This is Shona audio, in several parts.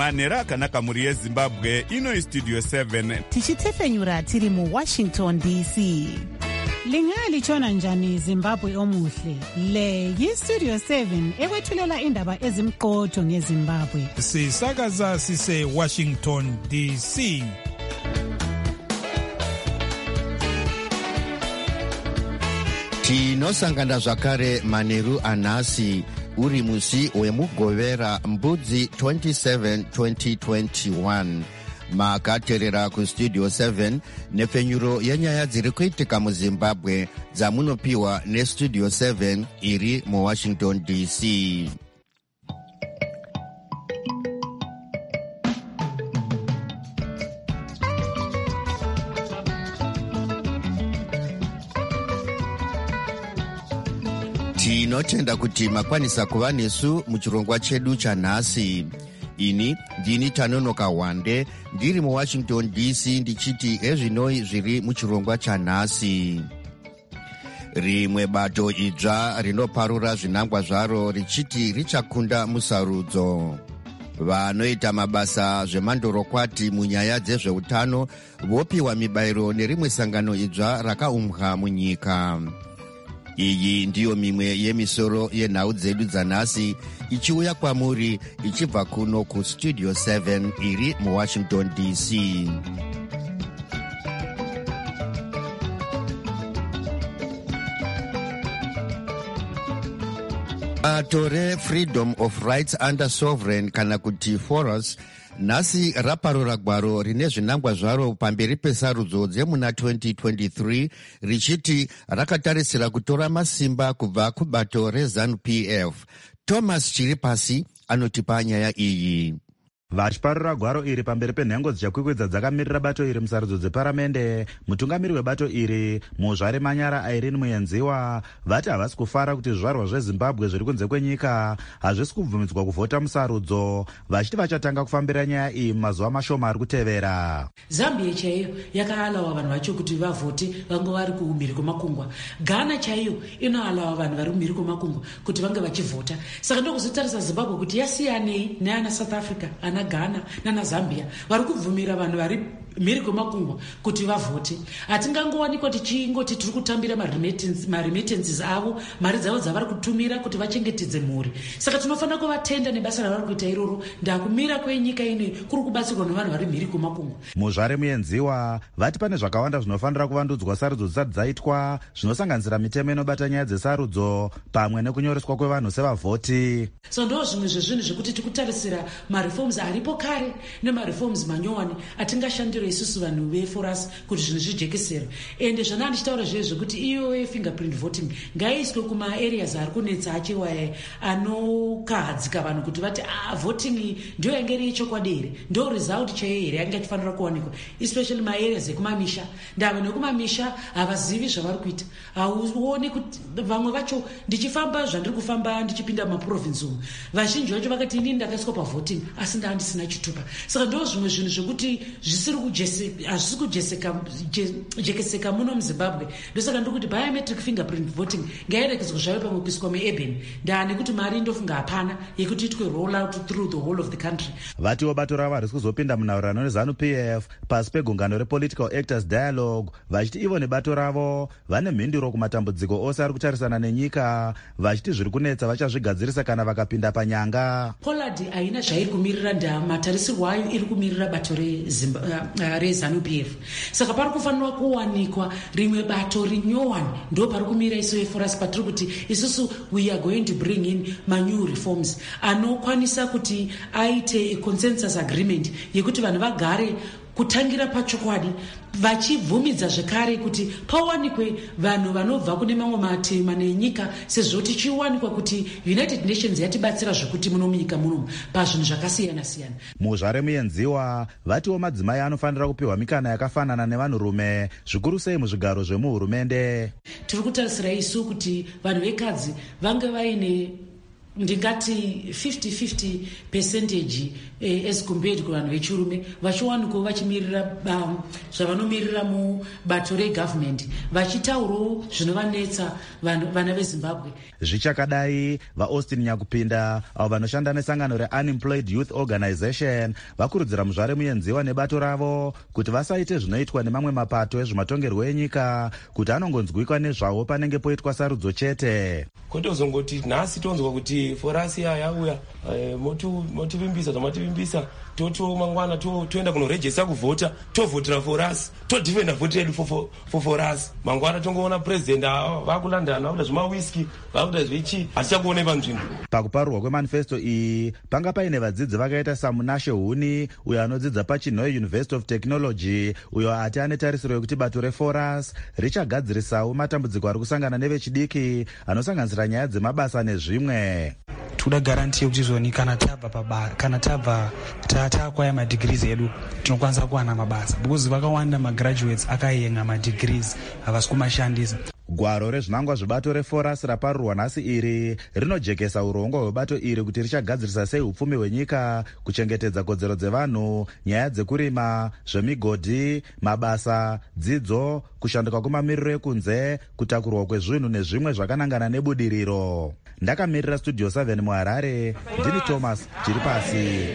manhero akanaka mhuri yezimbabwe. Ino istudio 7 tichitefenyura tiri muWashington DC. Lingalitshona njani Zimbabwe omuhle? Le yistudio 7 ekwethulela indaba ezimqotho ngeZimbabwe. Sisakaza sise Washington DC. Tinosangana zvakare manheru anhasi uri musi wemugovera mbudzi 27 2021. Makaterera kustudio 7 nepfenyuro yenyaya dziri kuitika muZimbabwe dzamunopiwa nestudio 7 iri muWashington DC. Tinotenda kuti makwanisa kuva nesu muchirongwa chedu chanhasi. Ini ndini Tanonoka Wande ndiri muWashington DC ndichiti ezvinoi zviri muchirongwa chanhasi. Rimwe bato idzva rinoparura zvinangwa zvaro richiti richakunda musarudzo. Vanoita mabasa zvemandorokwati munyaya dzezveutano vopiwa mibayiro nerimwe sangano idzva rakaumbwa munyika. Iyi ndiyo mimwe yemisoro yenhau dzedu dzanhasi ichiuya kwamuri ichibva kuno kustudio 7 iri muWashington DC. Bato reFreedom of Rights Under Sovereign kana kuti FORAS nhasi raparura gwaro rine zvinangwa zvaro pamberi pesarudzo dzemuna 2023 richiti rakatarisira kutora masimba kubva kubato reZANU-PF. Thomas Chiripasi anotipa nyaya iyi. Vachiparura gwaro iri pamberi penhengo dzichakwikwidza dzakamirira bato iri musarudzo dzeparamende, mutungamiri webato iri Muzvare Manyara Irene Muyenziwa vati havasi kufara kuti zvizvarwa zveZimbabwe zviri kunze kwenyika hazvisi kubvumidzwa kuvhota musarudzo, vachiti vachatanga kufambira nyaya iyi mumazuva mashoma ari kutevera. Zambia chaiyo yakaalawa vanhu vacho kuti vavhote vange vari kumhiri kwemakungwa. Ghana chaiyo inoalawa vanhu vari kumhiri kwemakungwa kuti vange vachivhota. Saka ndokuzotarisa Zimbabwe kuti yasiyanei neana South Africa, ana Ghana nana Zambia vari kubvumira vanhu vari mhiri kwemakungwa kuti vavhote. Hatingangowanikwa tichingoti tiri kutambira maremittances avo, mari dzavo dzavari kutumira kuti vachengetedze mhuri. Saka tinofanira kuvatenda nebasa ravari kuita iroro. Ndakumira kwenyika ine kuri kubatsirwa nevanhu vari mhiri kwemakungwa. Muzvare Muyenziwa vati pane zvakawanda zvinofanira kuvandudzwa sarudzo dzisati dzaitwa, zvinosanganisira mitemo inobata nyaya dzesarudzo pamwe nekunyoreswa kwevanhu sevavhoti. So ndo zvimwe zvezvinhu zvekuti tikutarisira mareforms aripo kare nemareforms manyowani atingashandira isusu vanhu veFORAS kuti zvinhu zvijekesere. Ende zvana ndichitaura zvekuti iyo fingerprint voting ngaiiswe kuma-areas ari kunetsa achiwa anokahadzika vanhu kuti vati voting ndiyo yange iri yechokwadi here, ndo result chaiyo here yange ichifanira kuwanikwa, especially ma-areas ekumamisha. Ndava nekumamisha havazivi zvavari kuita. Hauoni kuti vamwe vacho ndichifamba zvandiri kufamba ndichipinda mumaprovince umu, vazhinji vacho vakati inini ndakaiswa pavoting asi ndanga ndisina chitupa. Saka ndo zvimwe zvinhu zvekuti hazvisi kujekeseka muno muZimbabwe. Ndosaka ndikuti biometric fingerprint voting ngairekedzwe zvayo pamwe kuiswa muurban. Ndaa nekuti mari ndofunga hapana yekuti itwe roll out through the whole of the country. Vatiwo bato ravo harisi kuzopinda munhaurirano neZANU-PF pasi pegungano rePolitical Actors Dialogue, vachiti ivo nebato ravo vane mhinduro kumatambudziko ose ari kutarisana nenyika, vachiti zviri kunetsa vachazvigadzirisa kana vakapinda panyanga. Pollard haina zvairi kumirira, ndaa matarisirwo ayo iri kumirira bato reZANU-PF. Saka pari kufanirwa kuwanikwa rimwe bato rinyowani, ndo pari kumira isu veFORAS patiri kuti isusu we are going to bring in new reforms anokwanisa kuti aite a consensus agreement yekuti vanhu vagare kutangira pachokwadi, vachibvumidza zvekare kuti pawanikwe vanhu vanobva kune mamwe matema nenyika, sezvo tichiwanikwa kuti United Nations yatibatsira zvekuti muno munyika muno pazvinhu zvakasiyana siyana. Muzvare Muyenziwa vatiwo madzimai anofanira kupiwa mikana yakafanana nevanhurume, zvikuru sei muzvigaro zvemuhurumende. Tiri kutarisira isu kuti vanhu vekadzi vange vaine ndingati 50-50% as compared kuvanhu vechirume vachiwanikwa vachimirira zvavanomirira mubato regavhmendi vachitaurawo zvinovanetsa vana vezimbabwe. Zvichakadai, vaAustin Nyakupinda avo vanoshanda nesangano reUnemployed Youth Organization vakurudzira muzvare muyenziwa nebato ravo kuti vasaite zvinoitwa nemamwe mapato ezvematongerwo enyika kuti anongonzwikwa nezvavo panenge poitwa sarudzo chete. Kutozongoti nhasi tonzwa kuti forasi yauya motivimbisa zvamativimbisa toto mangwana toenda kunorejesa kuvhota tovhotera forasi todhifenda vhoti yedu for forasi mangwana tongoona president vakulondon vakuda zvemawiski vakuda zvichi hatichakuonei panzvimbo. Pakuparurwa kwemanifesto iyi panga paine vadzidzi vakaita samunashe huni uyo anodzidza pachinhoi University of Technology uyo ati ane tarisiro yekuti bato reforasi richagadzirisawo matambudziko ari kusangana nevechidiki anosanganisira nyaya dzemabasa nezvimwe. Toda garanti yekuti zvoni kana tabva takwaya madhigirizi edu tinokwanisa kuwana mabasa because vakawanda magraduates akayenga madhigirizi havasi kumashandisa. Gwaro rezvinangwa zvebato reforasi raparurwa nhasi iri rinojekesa urongwa hwebato iri kuti richagadzirisa sei upfumi hwenyika, kuchengetedza kodzero dzevanhu, nyaya dzekurima, zvemigodhi, mabasa, dzidzo, kushanduka kwemamiriro ekunze, kutakurwa kwezvinhu nezvimwe zvakanangana nebudiriro. Ndakamirira Studio 7 muHarare, ndini Thomas Chiripasi.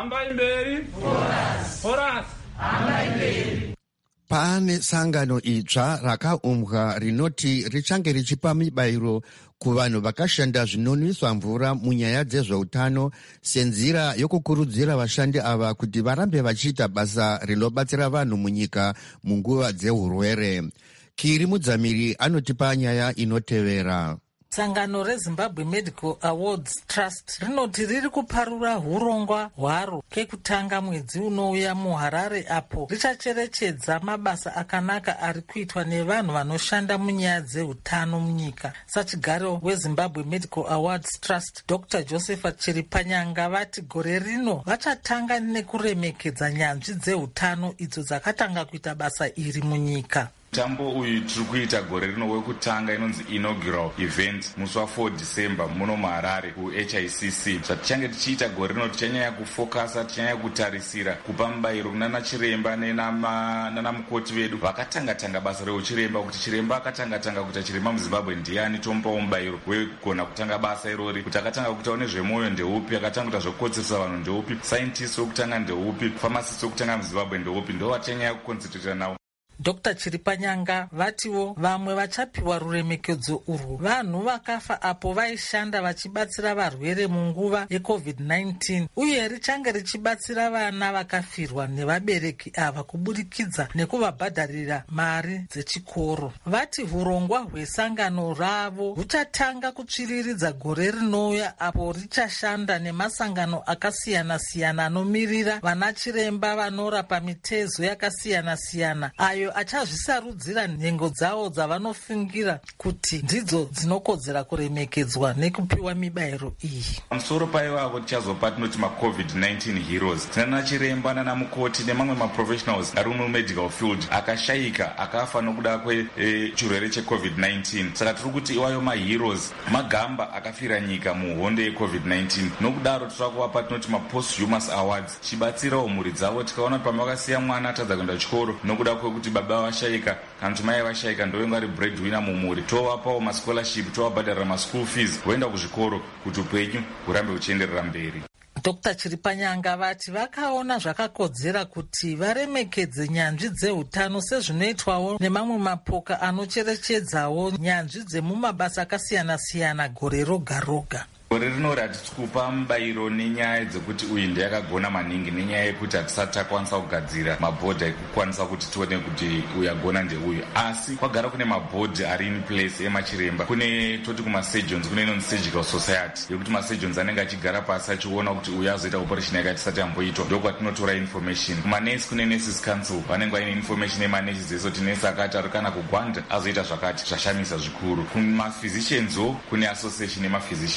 Pane sangano itsva rakaumbwa rinoti richange richipa mibairo kuvanhu vakashanda zvinonwisa mvura munyaya dzezveutano senzira yokukurudzira vashandi ava kuti varambe vachiita basa rinobatsira vanhu munyika munguva dzeurwere. Kiri Mudzamiri anotipa nyaya inotevera. Sangano reZimbabwe Medical Awards Trust rinoti riri kuparura urongwa hwaro kekutanga mwedzi unouya muHarare apo richacherechedza mabasa akanaka ari kuitwa nevanhu vanoshanda munyaya dzeutano munyika. Sachigaro weZimbabwe Medical Awards Trust Dr. Josephat Chiripanyanga vati gore rino vachatanga nekuremekedza nyanzvi dzeutano idzo dzakatanga kuita basa iri munyika. Mutambo uyu tiri kuita gore rino wekutanga inonzi inaugural event musi wa4 December muno muHarare kuHICC. Zvatichange tichiita gore rino tichanyanya kufokasa, tichanyanya kutarisira kupa mubayiro kunana chiremba nana mukoti vedu vakatanga basa reuchiremba, kuti chiremba akatanga kuita chiremba muZimbabwe ndiani, tomupawo mubayiro wekugona kutanga basa irori, kuti akatanga kuitawo nezvemwoyo ndeupi, akatanga kuita zvokukodzeresa vanhu ndeupi, scientist wekutanga ndeupi, pharmacist wekutanga muZimbabwe ndeupi, ndo vatichanyanya kukonsentrata nawo. Dr. Chiripanyanga vatiwo vamwe vachapiwa ruremekedzo urwu vanhu vakafa apo vaishanda vachibatsira varwere munguva yeCovid-19 uye richange richibatsira vana vakafirwa nevabereki ava kuburikidza nekuvabhadharira mari dzechikoro. Vati urongwa hwesangano ravo huchatanga kutsviriridza gore rinouya apo richashanda nemasangano akasiyana-siyana anomirira vana chiremba vanorapa mitezo yakasiyana-siyana ayo achazvisarudzira nhengo dzavo dzavanofungira kuti ndidzo dzinokodzera kuremekedzwa nekupiwa mibayiro iyi. Pamusoro paivavo tichazopa tinoti maCovid-19 heroes. Tinana chiremba nana mukoti nemamwe maprofessionals ari mumedical field akashayika akafa nokuda kwechirwere cheCovid-19. Saka tiri kuti iwayo maheroes magamba akafira nyika muhondo yeCovid-19. Nokudaro tiri kuvapa tinoti maposthumous awards chibatsirawo mhuri dzavo. Tikaona pamwe vakasiya mwana atadza kuenda chikoro nokuda kwekuti baba vashayika kana kuti mai vashayika ndovenga ari breadwinner mumhuri, tovapawo mascholarship, tovabhadharira maschool fees voenda kuzvikoro kuti upenyu hurambe huchienderera mberi. Dr. Chiripanyanga vati vakaona zvakakodzera kuti varemekedze nyanzvi dzeutano sezvinoitwawo nemamwe mapoka anocherechedzawo nyanzvi dzemumabasa akasiyana-siyana gore roga roga. Gore rino ratiri kupa mubayiro nenyaya dzekuti uyu ndeyakagona maningi, nenyaya yekuti hatisati takwanisa kugadzira mabhodhi ekukwanisa kuti tione kuti uyu agona ndeuyu, asi kwagara kune mabhodhi ari in place emachiremba. Kune toti kumasurgeons kune inonzi surgical society yekuti masurgeons anenge achigara pasi achiona kuti uyu azoita operation yakati isati yamboitwa, ndokwatinotora information. Kumanesi kune nurses council vanenge vaine information emanesi ese kuti nesi akati ari kana kugwanda azoita zvakati, zvashamisa zvikuru. Kumaphysicians kune association emaphysicians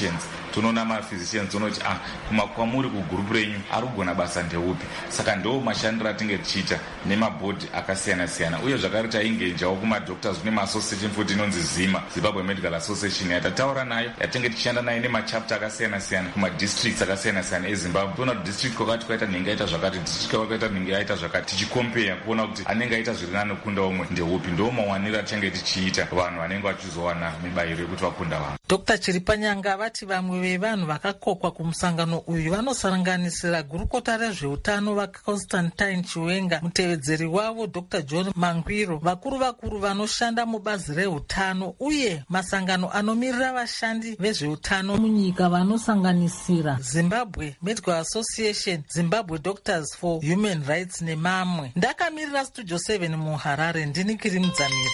tonoona maphysicians unoti kwamuri kugurupu renyu ari kugona basa ndeupi. Saka ndo mashandiro atinge tichiita nemabhodhi akasiyana-siyana, uye zvakare taingenjawo kumadoctors nemassociation futi inonzi ZIMA, Zimbabwe Medical Association, yatataura nayo, yatinge tichishanda nayo nemachapter akasiyana-siyana kumadistricts akasiyana-siyana eZimbabwe. Toona kuti district kwakati kwaita nhenga yaita zvakati, district kwakaita nhenga yaita zvakati, tichikompera kuona kuti anenge aita zviri nani kukunda umwe ndeupi. Ndo mawaniro atinge tichiita vanhu vanenge vachizowana mibayiro yekuti vakunda vanhu. Dr. Chiripanyanga vati vamwe vevanhu vakakokwa kumusangano uyu vanosanganisira gurukota rezveutano vaConstantine Chiwenga, mutevedzeri wavo Dr. John Mangwiro, vakuru vanoshanda mubazi reutano uye masangano anomirira vashandi vezveutano munyika vanosanganisira Zimbabwe Medical Association, Zimbabwe Doctors for Human Rights nemamwe. Ndakamirira Studio 7 muHarare, ndini Kiri Mudzamira.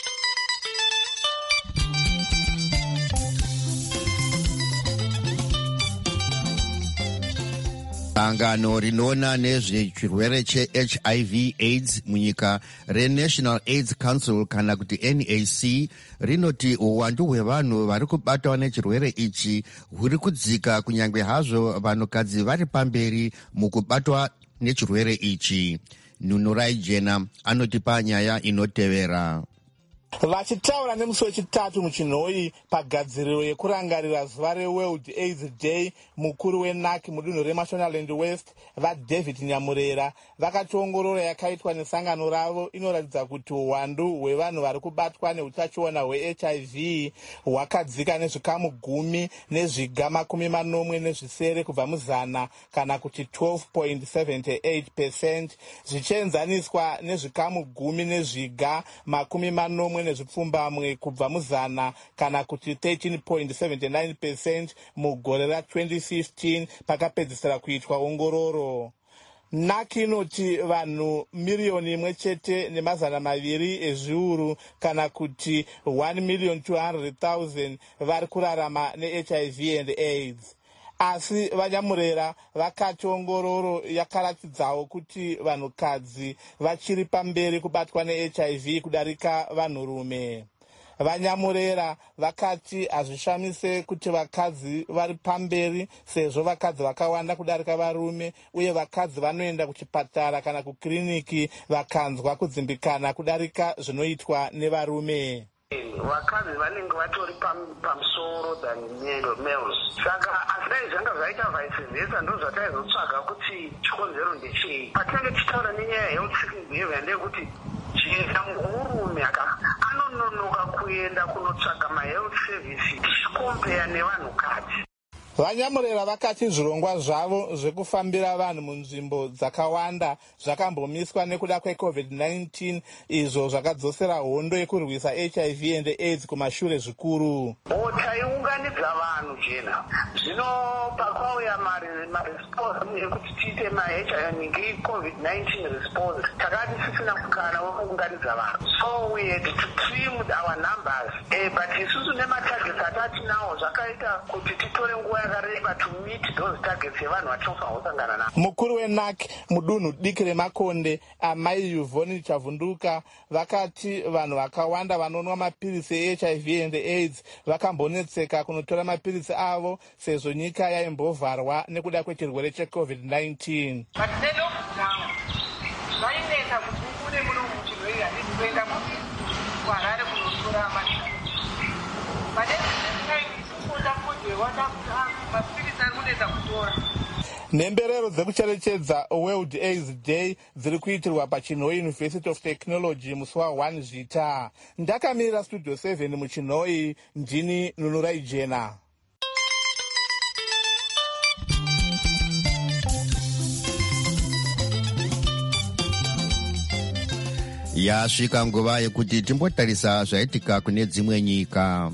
Sangano rinoona nezvechirwere cheHIV AIDS munyika reNational AIDS Council kana kuti NAC rinoti uwandu hwevanhu vari kubatwa nechirwere ichi huri kudzika, kunyange hazvo vanhukadzi vari pamberi mukubatwa nechirwere ichi. Nunurai Jena anotipa nyaya inotevera. Vachitaura nemusi wechitatu muchinhoi pagadziriro yekurangarira zuva reWorld AIDS Day, mukuru weNAC mudunhu reMashonaland West vaDavid Nyamurera vakati ongororo yakaitwa nesangano ravo inoratidza kuti uwandu hwevanhu vari kubatwa neutachiona hweHIV hwakadzika nezvikamu 10 nezviga 80 kubva muzana, kana kuti 12.78%, zvichienzaniswa nezvikamu 10 nezviga 80 nezvipfumbamwe kubva muzana, kana kuti 13.79% mugore ra2015 pakapedzisira kuitwa ongororo. NAC inoti vanhu 1,200,000 ezviuru, kana kuti 1,200,000 vari kurarama neHIV and AIDS. Asi Vanyamurera vakati ongororo yakaratidzawo kuti vanhukadzi vachiri pamberi kubatwa neHIV kudarika vanhurume. Vanyamurera vakati hazvishamise kuti vakadzi vari pamberi sezvo vakadzi vakawanda kudarika varume, uye vakadzi vanoenda kuchipatara kana kukiriniki vakanzwa kudzimbikana kudarika zvinoitwa nevarume. Vakadzi vanenge vatori pamusoro than males. Saka asi zvanga zvaita vice versa, ndo zvataizotsvaga kuti chikonzero ndechei. Patinenge tichitaura nenyaya yehealth seeking behavior ndeyekuti chena murume anononoka kuenda kunotsvaga mahealth service tichikompeya nevanhukadzi. Vanyamurera vakati zvirongwa zvavo zvekufambira vanhu munzvimbo dzakawanda zvakambomiswa nekuda kweCovid-19, izvo zvakadzosera hondo yekurwisa HIV and AIDS kumashure zvikuru. Taiunganidza vanhu jena, zvino pakauya maresponse ekuti tiite COVID-19 response, takati tisina mukana wekuunganidza vanhu, so we had to trim our numbers, but isusu nematargets atatinawo zvakaita kuti titore nguva yakareba to meet those targets yevanhu vatinofanira kusangana navo. Mukuru weNAC mudunhu diki reMakonde, Amai Yvonne Chavunduka, vakati vanhu vakawanda vanonwa mapirisi eHIV and AIDS vakambonetseka kunotora mapirisi avo sezvo nyika yaimbovharwa nekuda kwechirwere cheCovid-19. But the lockdown zvainetsa kuti kune muno muchirwere hatisi kuenda kuHarare kunotora mapirisi. Nemberero dzekucherechedza World AIDS Day dziri kuitirwa paChinhoi University of Technology musi wa1 Zvita. Ndakamirira Studio 7 muChinhoi, ndini Nunurai Jena. Yasvika nguva yekuti timbotarisa zvaitika kune dzimwe nyika.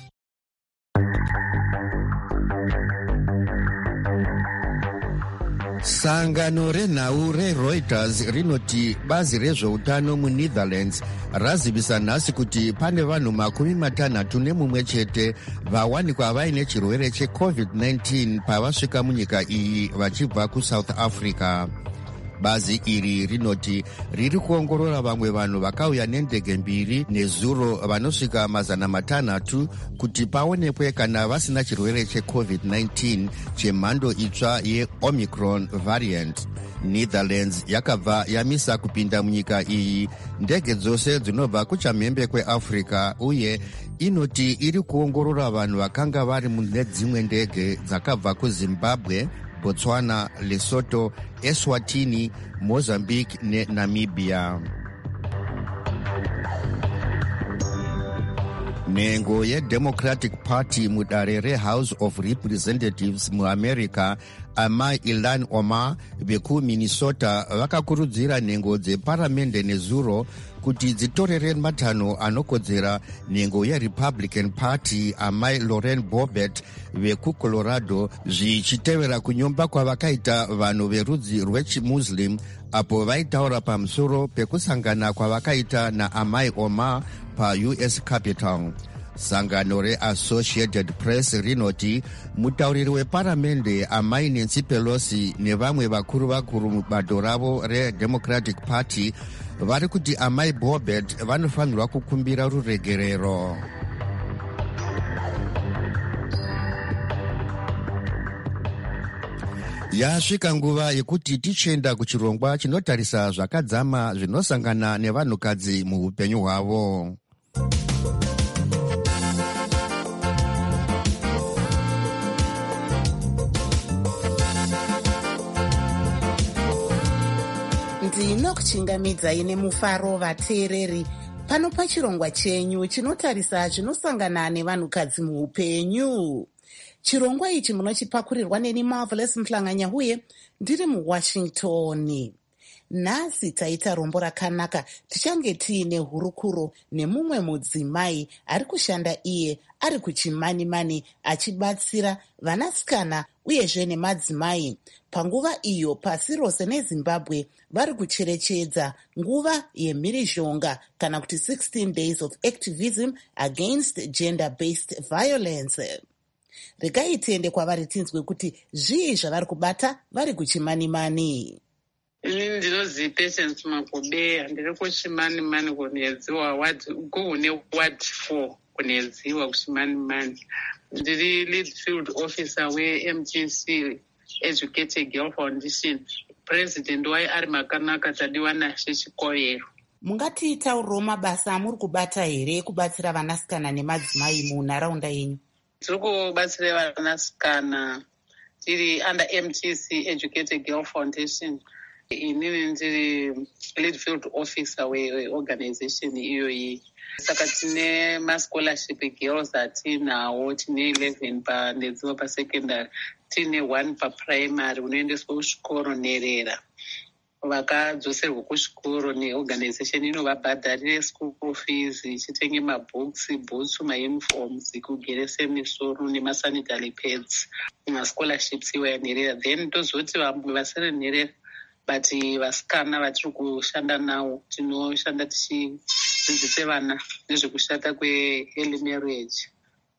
Sangano renhau reReuters rinoti bazi rezveutano muNetherlands razivisa nhasi kuti pane vanhu 61 chete vawanikwa vaine chirwere cheCovid-19 pavasvika munyika iyi vachibva kuSouth Africa. Bazi iri rinoti riri kuongorora vamwe vanhu vakauya nendege mbiri nezuro vanosvika 500 kuti paonekwe kana vasina chirwere cheCovid-19 chemhando itsva yeOmicron variant. Netherlands yakabva yamisa kupinda munyika iyi ndege dzose dzinobva kuchamhembe kweAfrica uye inoti iri kuongorora vanhu vakanga vari mune dzimwe ndege dzakabva kuZimbabwe, Botswana, Lesotho, Eswatini, Mozambique neNamibia. Nhengo yeDemocratic Party mudare reHouse of Representatives muAmerica, amai Ilhan Omar vekuMinnesota vakakurudzira nhengo dzeparamende nezuro kuti dzitorere matanho anokodzera nhengo yeRepublican Party amai Lauren Boebert vekuColorado, zvichitevera kunyomba kwavakaita vanhu verudzi rwechimuslim apo vaitaura pamusoro pekusangana kwavakaita naamai Omar paUS Capitol. Sangano reAssociated Press rinoti mutauriri weparamende amai Nancy Pelosi nevamwe vakuru mubato ravo reDemocratic Party vari kuti amai Boebert vanofanirwa kukumbira ruregerero. Yasvika nguva yekuti tichenda kuchirongwa chinotarisa zvakadzama zvinosangana nevanhukadzi muupenyu hwavo. Ndinokuchingamidzai nemufaro vateereri pano pachirongwa chenyu chinotarisa zvinosangana nevanhukadzi muupenyu. Chirongwa ichi munochipakurirwa neni Marvelous Mhlanganya uye ndiri muWashington. Nhasi taita rombo rakanaka, tichange tiine hurukuro nemumwe mudzimai ari kushanda iye ari kuchimani-mani achibatsira vanasikana uyezve nemadzimai panguva iyo pasi rose neZimbabwe vari kucherechedza nguva yemhirizhonga kana kuti 16 days of activism against gender-based violence. Regai tiende kwavari tinzwe kuti zvii zvavari kubata vari kuchimani-mani. Inini ndinozi Patience Makobe, handiri kuchimani-mani kunedziwa kuhune ward 4 kunedziwa kuchimani-mani. Ndiri lead field officer weMTC Educated Girl Foundation. President wai ari Makanaka Tadiwanashe Chikoyero. Mungatiitauriro mabasa amuri kubata here kubatsira vanasikana nemadzimai munharaunda yenyu? Tiri kubatsira vanasikana tiri under MTC Educated Girl Foundation. Inini ndiri lead field officer weorganization iyoyi. Saka tine mascholarship girls atinawo, tine 11 panedziwa pasecondary, tine 1 paprimary unoendeswa kuchikoro nherera. Vakadzoserwa kuchikoro neorganization inovabhadharire school fees, ichitenge mabooks, boots, mauniforms, kugerese misoro nemasanitary pads, mascholarships iwaya nherera. Then tozoti vamwe vasiri nherera but vasikana vatiri kushanda navo tinoshanda tichidzidzise vana nezvekushata kweearly marriage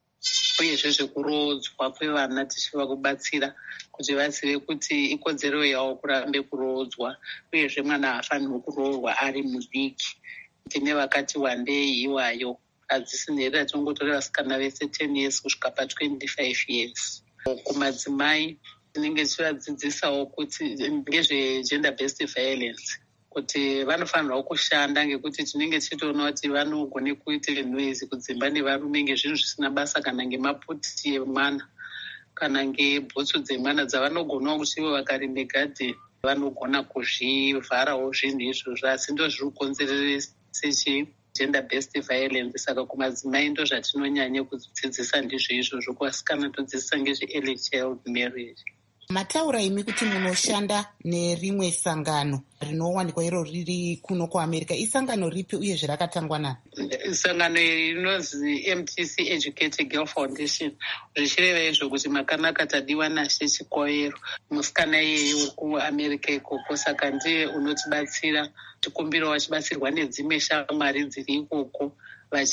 uyezve zvekurodzwa kwevana tichiva kubatsira kuti vazive kuti ikodzero yavo kurambe kurodzwa uyezve mwana haafanirwi kuroorwa ari mudiki. Tine vakati wandei iwayo hadzisi nherera tinongotora vasikana vese 10 years kusvika pa25 years. Kumadzimai tinenge tichivadzidzisawo kuti ngezvegender based violence kuti vanofanirwa kushanda ngekuti tinenge tichitoona kuti vanogone kuita noise kudzimba nevarume ngezvinhu zvisina basa kana ngemaputi emwana kana ngebhutsu dzemwana dzavanogonawo kuti ivo vakarime gadheni vanogona kuzvivharawo zvinhu izvozvo, asi ndo zviri kukonzerese gender based violence. Saka kumadzimai ndo zvatinonyanya kudzidzisa ndizvo izvozvo, kuvasikana todzidzisa ngezve-early child marriage. Mataura imi kuti munoshanda nerimwe sangano rinowanikwa iro riri kuno kuAmerica. Isangano ripi uye zvirakatangwa nani? Sangano iri rinozi MTC Educated Girl Foundation. Zvichireva izvo kuti Makanaka Tadiwanashe Chikoyero musikana iyeye uri kuAmerica ikoko, saka ndiye unotibatsira. Tikumbira vachibatsirwa nedzimwe shamwari dziri ikoko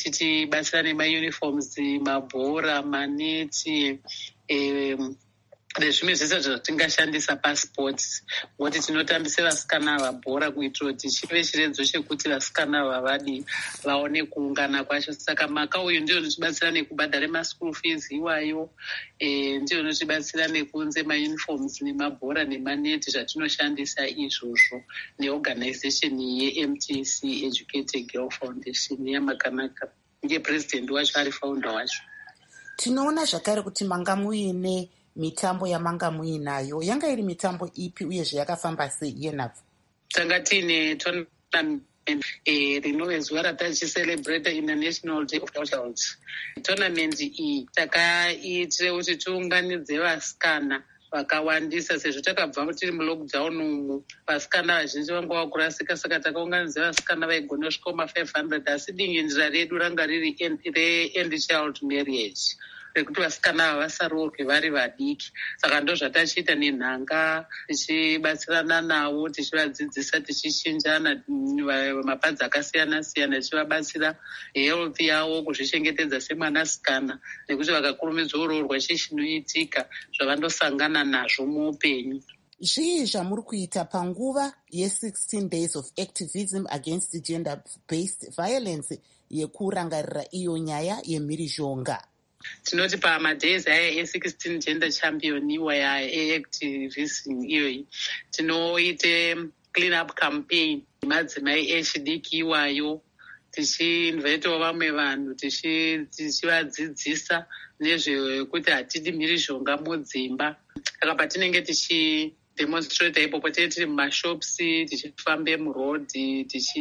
vachitibatsira nemauniforms, mabhora, maneti, nezvimwe zvese zvatingashandisa pasports, kuti tinotambisa vasikana vabhora kuitira kuti chive chiredzo chekuti vasikana vavadi vaone kuungana kwacho. Saka maka uyu ndio unotibatsira nekubhadhara maschool fees iwayo, ndio unotibatsira nekunze mauniforms nemabhora nemaneti zvatinoshandisa izvozvo, neorganization yeMTC Educated Girl Foundation yamakanaka. Ndiye president wacho ari founder wacho. Tinoona zvakare kuti manga muine mitambo yamanga muinayo, yanga iri mitambo ipi uyezve yakafamba sei yenhabvu? Tanga tiine tournament rinove zuva ratachicelebrate International Day of the Child. Tournament iyi takaitire kuti tiunganidze vasikana vakawandisa, sezvo takabva tiri mulockdown umu vasikana vazhinji vanga vakurasika, saka takaunganidza vasikana vaigona kusvika 500, asi dingindira redu ranga riri re-end child marriage, rekuti vasikana ava vasaroorwe vari vadiki. Saka ndo zvatachiita nenhanga, tichibatsirana navo, tichivadzidzisa, tichichinjana mapadzi akasiyana siyana, tichivabatsira health yavo, kuzvichengetedza semwanasikana, nekuti vakakurumidzwa uroorwa chii chinoitika, zvavandosangana nazvo muupenyu. Zvii zvamuri kuita panguva ye16 days of activism against gender-based violence yekurangarira iyo nyaya yemhirizhonga? Tinoti pamadhays aya e16 gender champion iwaya eactivism iyoyi, tinoite clean up campaign madzimai echidiki iwayo, tichiinvitawo vamwe vanhu, tichivadzidzisa nezvekuti hatidi mhirizhonga mudzimba. Saka patinenge tichidemonstrata ipopo, tinenge tiri mumashops, tichifambe murodhi,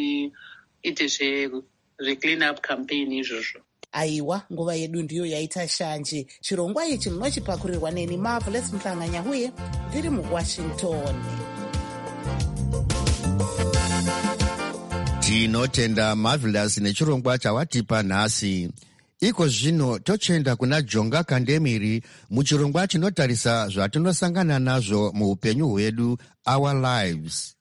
tichiite zve-clean up campaign izvozvo. Aiwa, nguva yedu ndiyo yaita shanje. Chirongwa ichi munochipakurirwa neni Marvelous Mhlanganya uye ndiri muWashington. Tinotenda Marvelous nechirongwa chawatipa nhasi. Iko zvino tochenda kuna Jonga Kandemiri muchirongwa chinotarisa zvatinosangana nazvo muupenyu hwedu, Our Lives.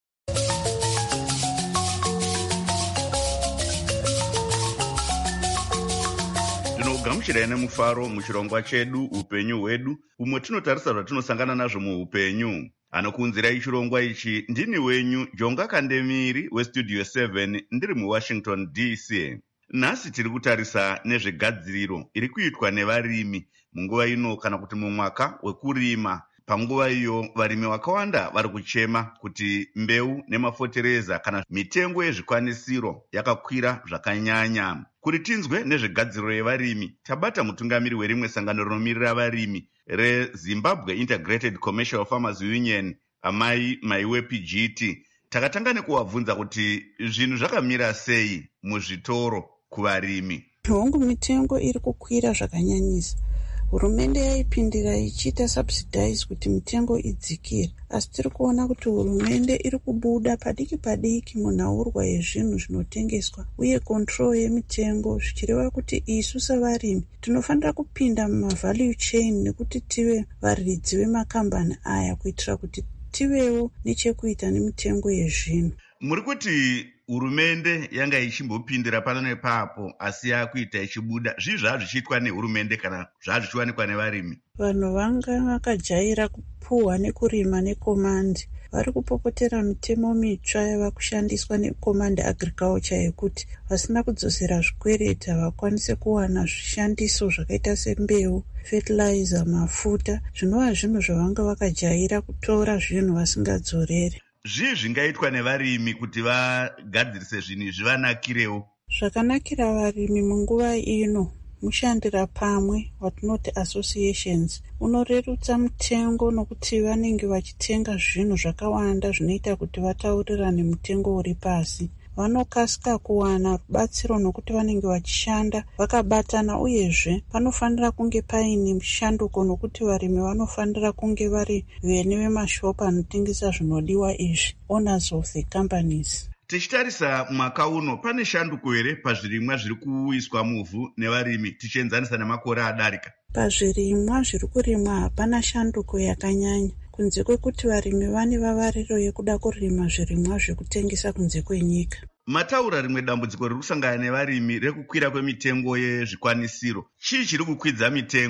Gamuchirai nemufaro muchirongwa chedu upenyu hwedu, umwe tinotarisa zvatinosangana nazvo muupenyu. Anokunzirai chirongwa ichi ndini wenyu Jonga Kandemiri westudio 7 ndiri muWashington DC. Nhasi tiri kutarisa nezvegadziriro iri kuitwa nevarimi munguva ino kana kuti mumwaka wekurima. Panguva iyo varimi vakawanda vari kuchema kuti mbeu nemafotereza kana mitengo yezvikwanisiro yakakwira zvakanyanya. Kuti tinzwe nezvegadziriro yevarimi, tabata mutungamiri werimwe sangano rinomirira varimi reZimbabwe Integrated Commercial Farmers Union, amai Maiwe PGT. Takatanga nekuwabvunza kuti zvinhu zvakamira sei muzvitoro kuvarimi. Hongu mitengo iri kukwira zvakanyanyisa. Hurumende yaipindira ichiita subsidize kuti mitengo idzikire, asi tiri kuona kuti hurumende iri kubuda padiki padiki munhaurwa yezvinhu zvinotengeswa uye control yemitengo, zvichireva kuti isu savarimi tinofanira kupinda mumavalue chain nekuti tive varidzi vemakambani aya kuitira kuti tivewo nechekuita nemitengo yezvinhu. Muri kuti hurumende yanga ichimbopindira pano nepapo asi yakuita ichibuda, zvii zvichiitwa nehurumende kana zvichiwanikwa nevarimi? Vanhu vanga vakajaira kupuhwa nekurima nekomandi vari kupopotera mitemo mitsva yava kushandiswa nekomandi agriculture yekuti vasina kudzosera zvikwereti vakwanise kuwana zvishandiso zvakaita sembeu, fertilizer, mafuta, zvinova zvinhu zvavanga vakajaira kutora zvinhu vasingadzorere. Zvii zvingaitwa nevarimi kuti vagadzirise zvinhu zvivanakirewo? Zvakanakira varimi munguva ino mushandira pamwe, watinoti associations, unorerutsa mutengo nokuti vanenge vachitenga zvinhu zvakawanda zvinoita kuti vataurirane mutengo uri pasi. Vanokasika kuwana rubatsiro nokuti vanenge vachishanda vakabatana, uyezve panofanira kunge paine mushanduko nokuti varimi vanofanira kunge vari vene vemashopu anotengesa zvinodiwa izvi, owners of the companies. Tichitarisa mwaka uno, pane shanduko here pazvirimwa zviri kuiswa muvhu nevarimi tichienzanisa nemakore adarika? Pazvirimwa zviri kurimwa hapana shanduko yakanyanya, kunze kwekuti varimi vane vavariro yekuda kurima zvirimwa zvekutengesa kunze kwenyika. Mataura rimwe dambudziko riri kusangana nevarimi rekukwira kwemitengo yezvikwanisiro. Chii chiri kukwidza mitengo?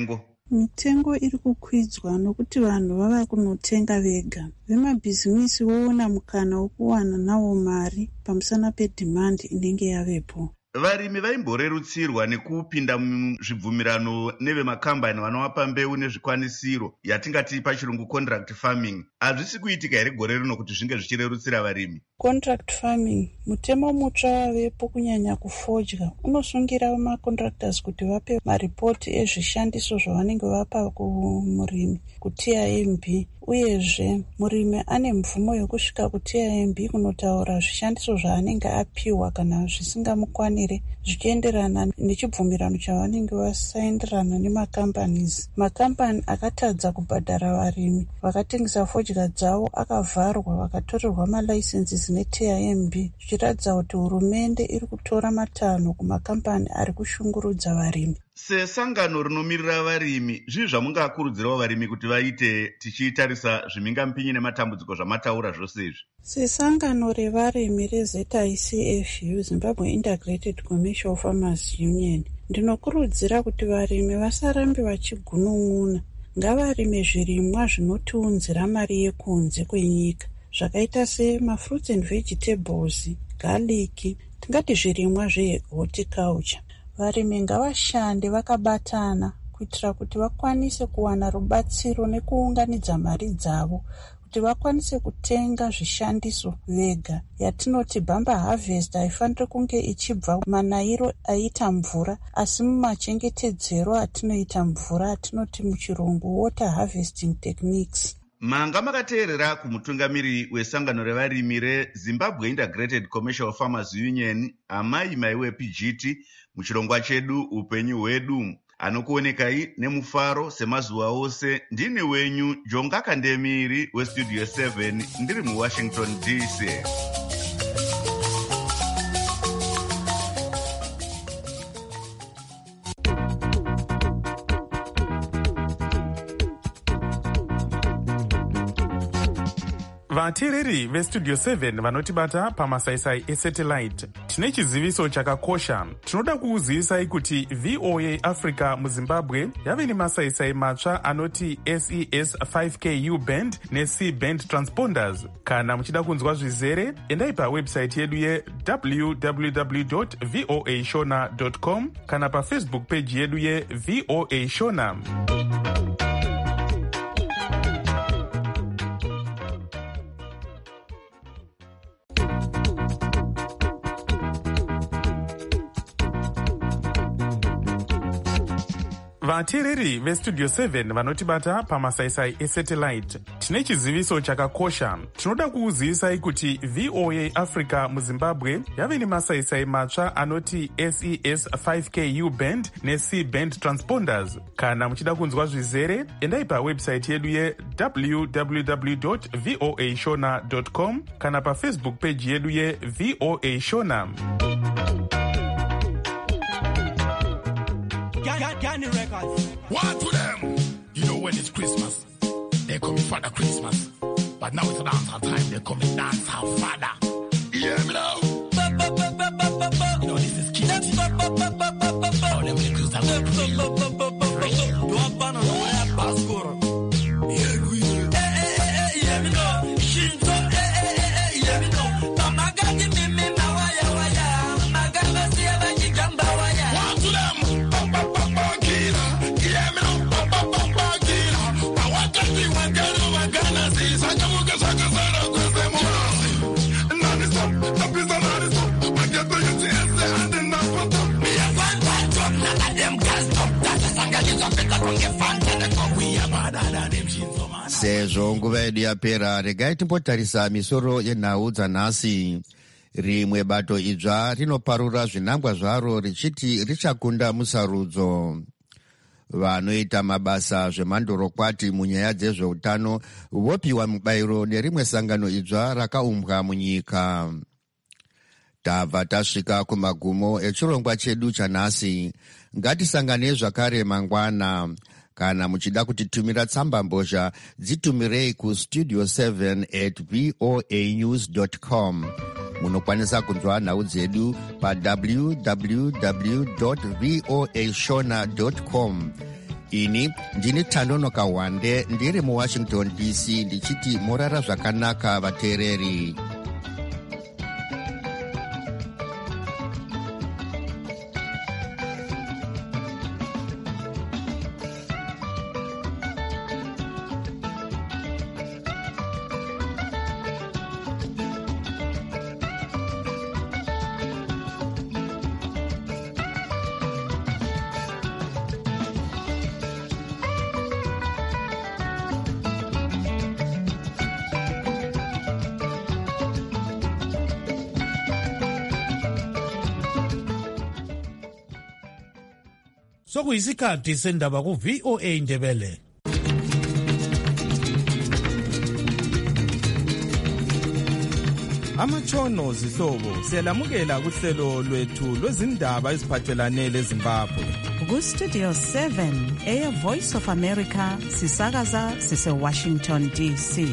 Mitengo iri kukwidzwa nokuti vanhu vava kunotenga vega. Vemabhizimisi voona mukana wokuwana nawo mari pamusana pedhimandi inenge yavepo. Varimi vaimborerutsirwa nekupinda muzvibvumirano nevemakambani vanovapa mbeu nezvikwanisiro yatingati pachirungu contract farming. Hazvisi kuitika here gore rino kuti zvinge zvichirerutsira varimi? Contract farming, mutemo mutsva wavepo kunyanya kufodya, unosungira macontractors kuti vape maripoti ezvishandiso zvavanenge vapa kumurimi kuTIMB. Uyezve murimi ane mvumo yokusvika kuTIMB kunotaura zvishandiso zvaanenge apiwa kana zvisingamukwanire zvichienderana nechibvumirano chavanenge vasaindirana nemacompanies. Makambani akatadza kubhadhara varimi vakatengesa fodya dzavo akavharwa vakatorerwa malaisenses neTIMB, zvichiratidza kuti hurumende iri kutora matanho kumakambani ari kushungurudza varimi. Sesangano rinomirira varimi, zvii zvamungakurudzirawo varimi kuti vaite tichitarisa zvimhingamupinyi nematambudziko zvamataura zvose izvi? Sesangano revarimi reZICFU, Zimbabwe Integrated Commercial Farmers Union, ndinokurudzira kuti varimi vasarambe vachigunun'una. Ngavarime zvirimwa zvinotiunzira mari yekunze kwenyika, zvakaita semafruits and vegetables, garlic, tingati zvirimwa zvehorticulture. Varimi ngavashande vakabatana kuitira kuti vakwanise kuwana rubatsiro nekuunganidza mari dzavo kuti vakwanise kutenga zvishandiso vega. Yatinoti bamba harvest haifaniri kunge ichibva manairo aita mvura, asi mumachengetedzero atinoita mvura atinoti muchirungu water harvesting techniques. Manga makateerera kumutungamiri wesangano revarimi reZimbabwe Integrated Commercial Farmers Union, Amai Maiwe PGT, muchirongwa chedu upenyu hwedu. Anokuonekai nemufaro semazuva ose. Ndini wenyu Jonga Kandemiri weStudio 7 ndiri muWashington DC. vateereri vestudio 7 vanotibata pamasaisai esatellite, tine chiziviso chakakosha. Tinoda kukuzivisai kuti VOA Africa muZimbabwe yave nemasaisai matsva anoti SES 5Ku band neC band transponders. Kana muchida kunzwa zvizere, endai pawebsite yedu ye-www.voashona.com kana pafacebook page yedu ye-VOA Shona. vateereri vestudio 7 vanotibata pamasaisai esatellite, tine chiziviso chakakosha. Tinoda kukuzivisai kuti VOA Africa muZimbabwe yave nemasaisai matsva anoti SES 5Ku band neC band transponders. Kana muchida kunzwa zvizere, endai pawebsite yedu ye-www.voashona.com kana pafacebook page yedu ye-VOA Shona. Gani Records. What to them? You know when it's Christmas, they call me Father Christmas. But now it's dancehall time, they call me Dancehall Father. Yeah, me now. You know this is Kitty. All them niggas are real. Do a banana on that passport. Yeah, we do. Yeah, me know. Shinzo, yeah, me know. Tamaga give me mawaya waya. Magaba siya jigamba waya. What to them? Sezvo nguva yedu yapera, regai timbotarisa misoro yenhau dzanhasi. Rimwe bato idzva rinoparura zvinangwa zvaro richiti richakunda musarudzo. Vanoita mabasa zvemandorokwati munyaya dzezveutano vopiwa mubayiro nerimwe sangano idzva rakaumbwa munyika. Tabva tasvika kumagumo echirongwa chedu chanhasi. Ngatisangane zvakare mangwana. Kana muchida kutitumira tsamba mbozha, dzitumirei kustudio7@voanews.com. Munokwanisa kunzwa nhau dzedu pa www.voashona.com. ini ndini Thando Kawande ndiri muWashington DC ndichiti morara zvakanaka vateereri. Sokuyisikhathi sendaba ku-VOA Indebele. Amatshono zihlobo siyalamukela kuhlelo lwethu lwezindaba eziphathelane leZimbabwe. Ku-Studio 7 Voice of America sisakaza sise-Washington DC.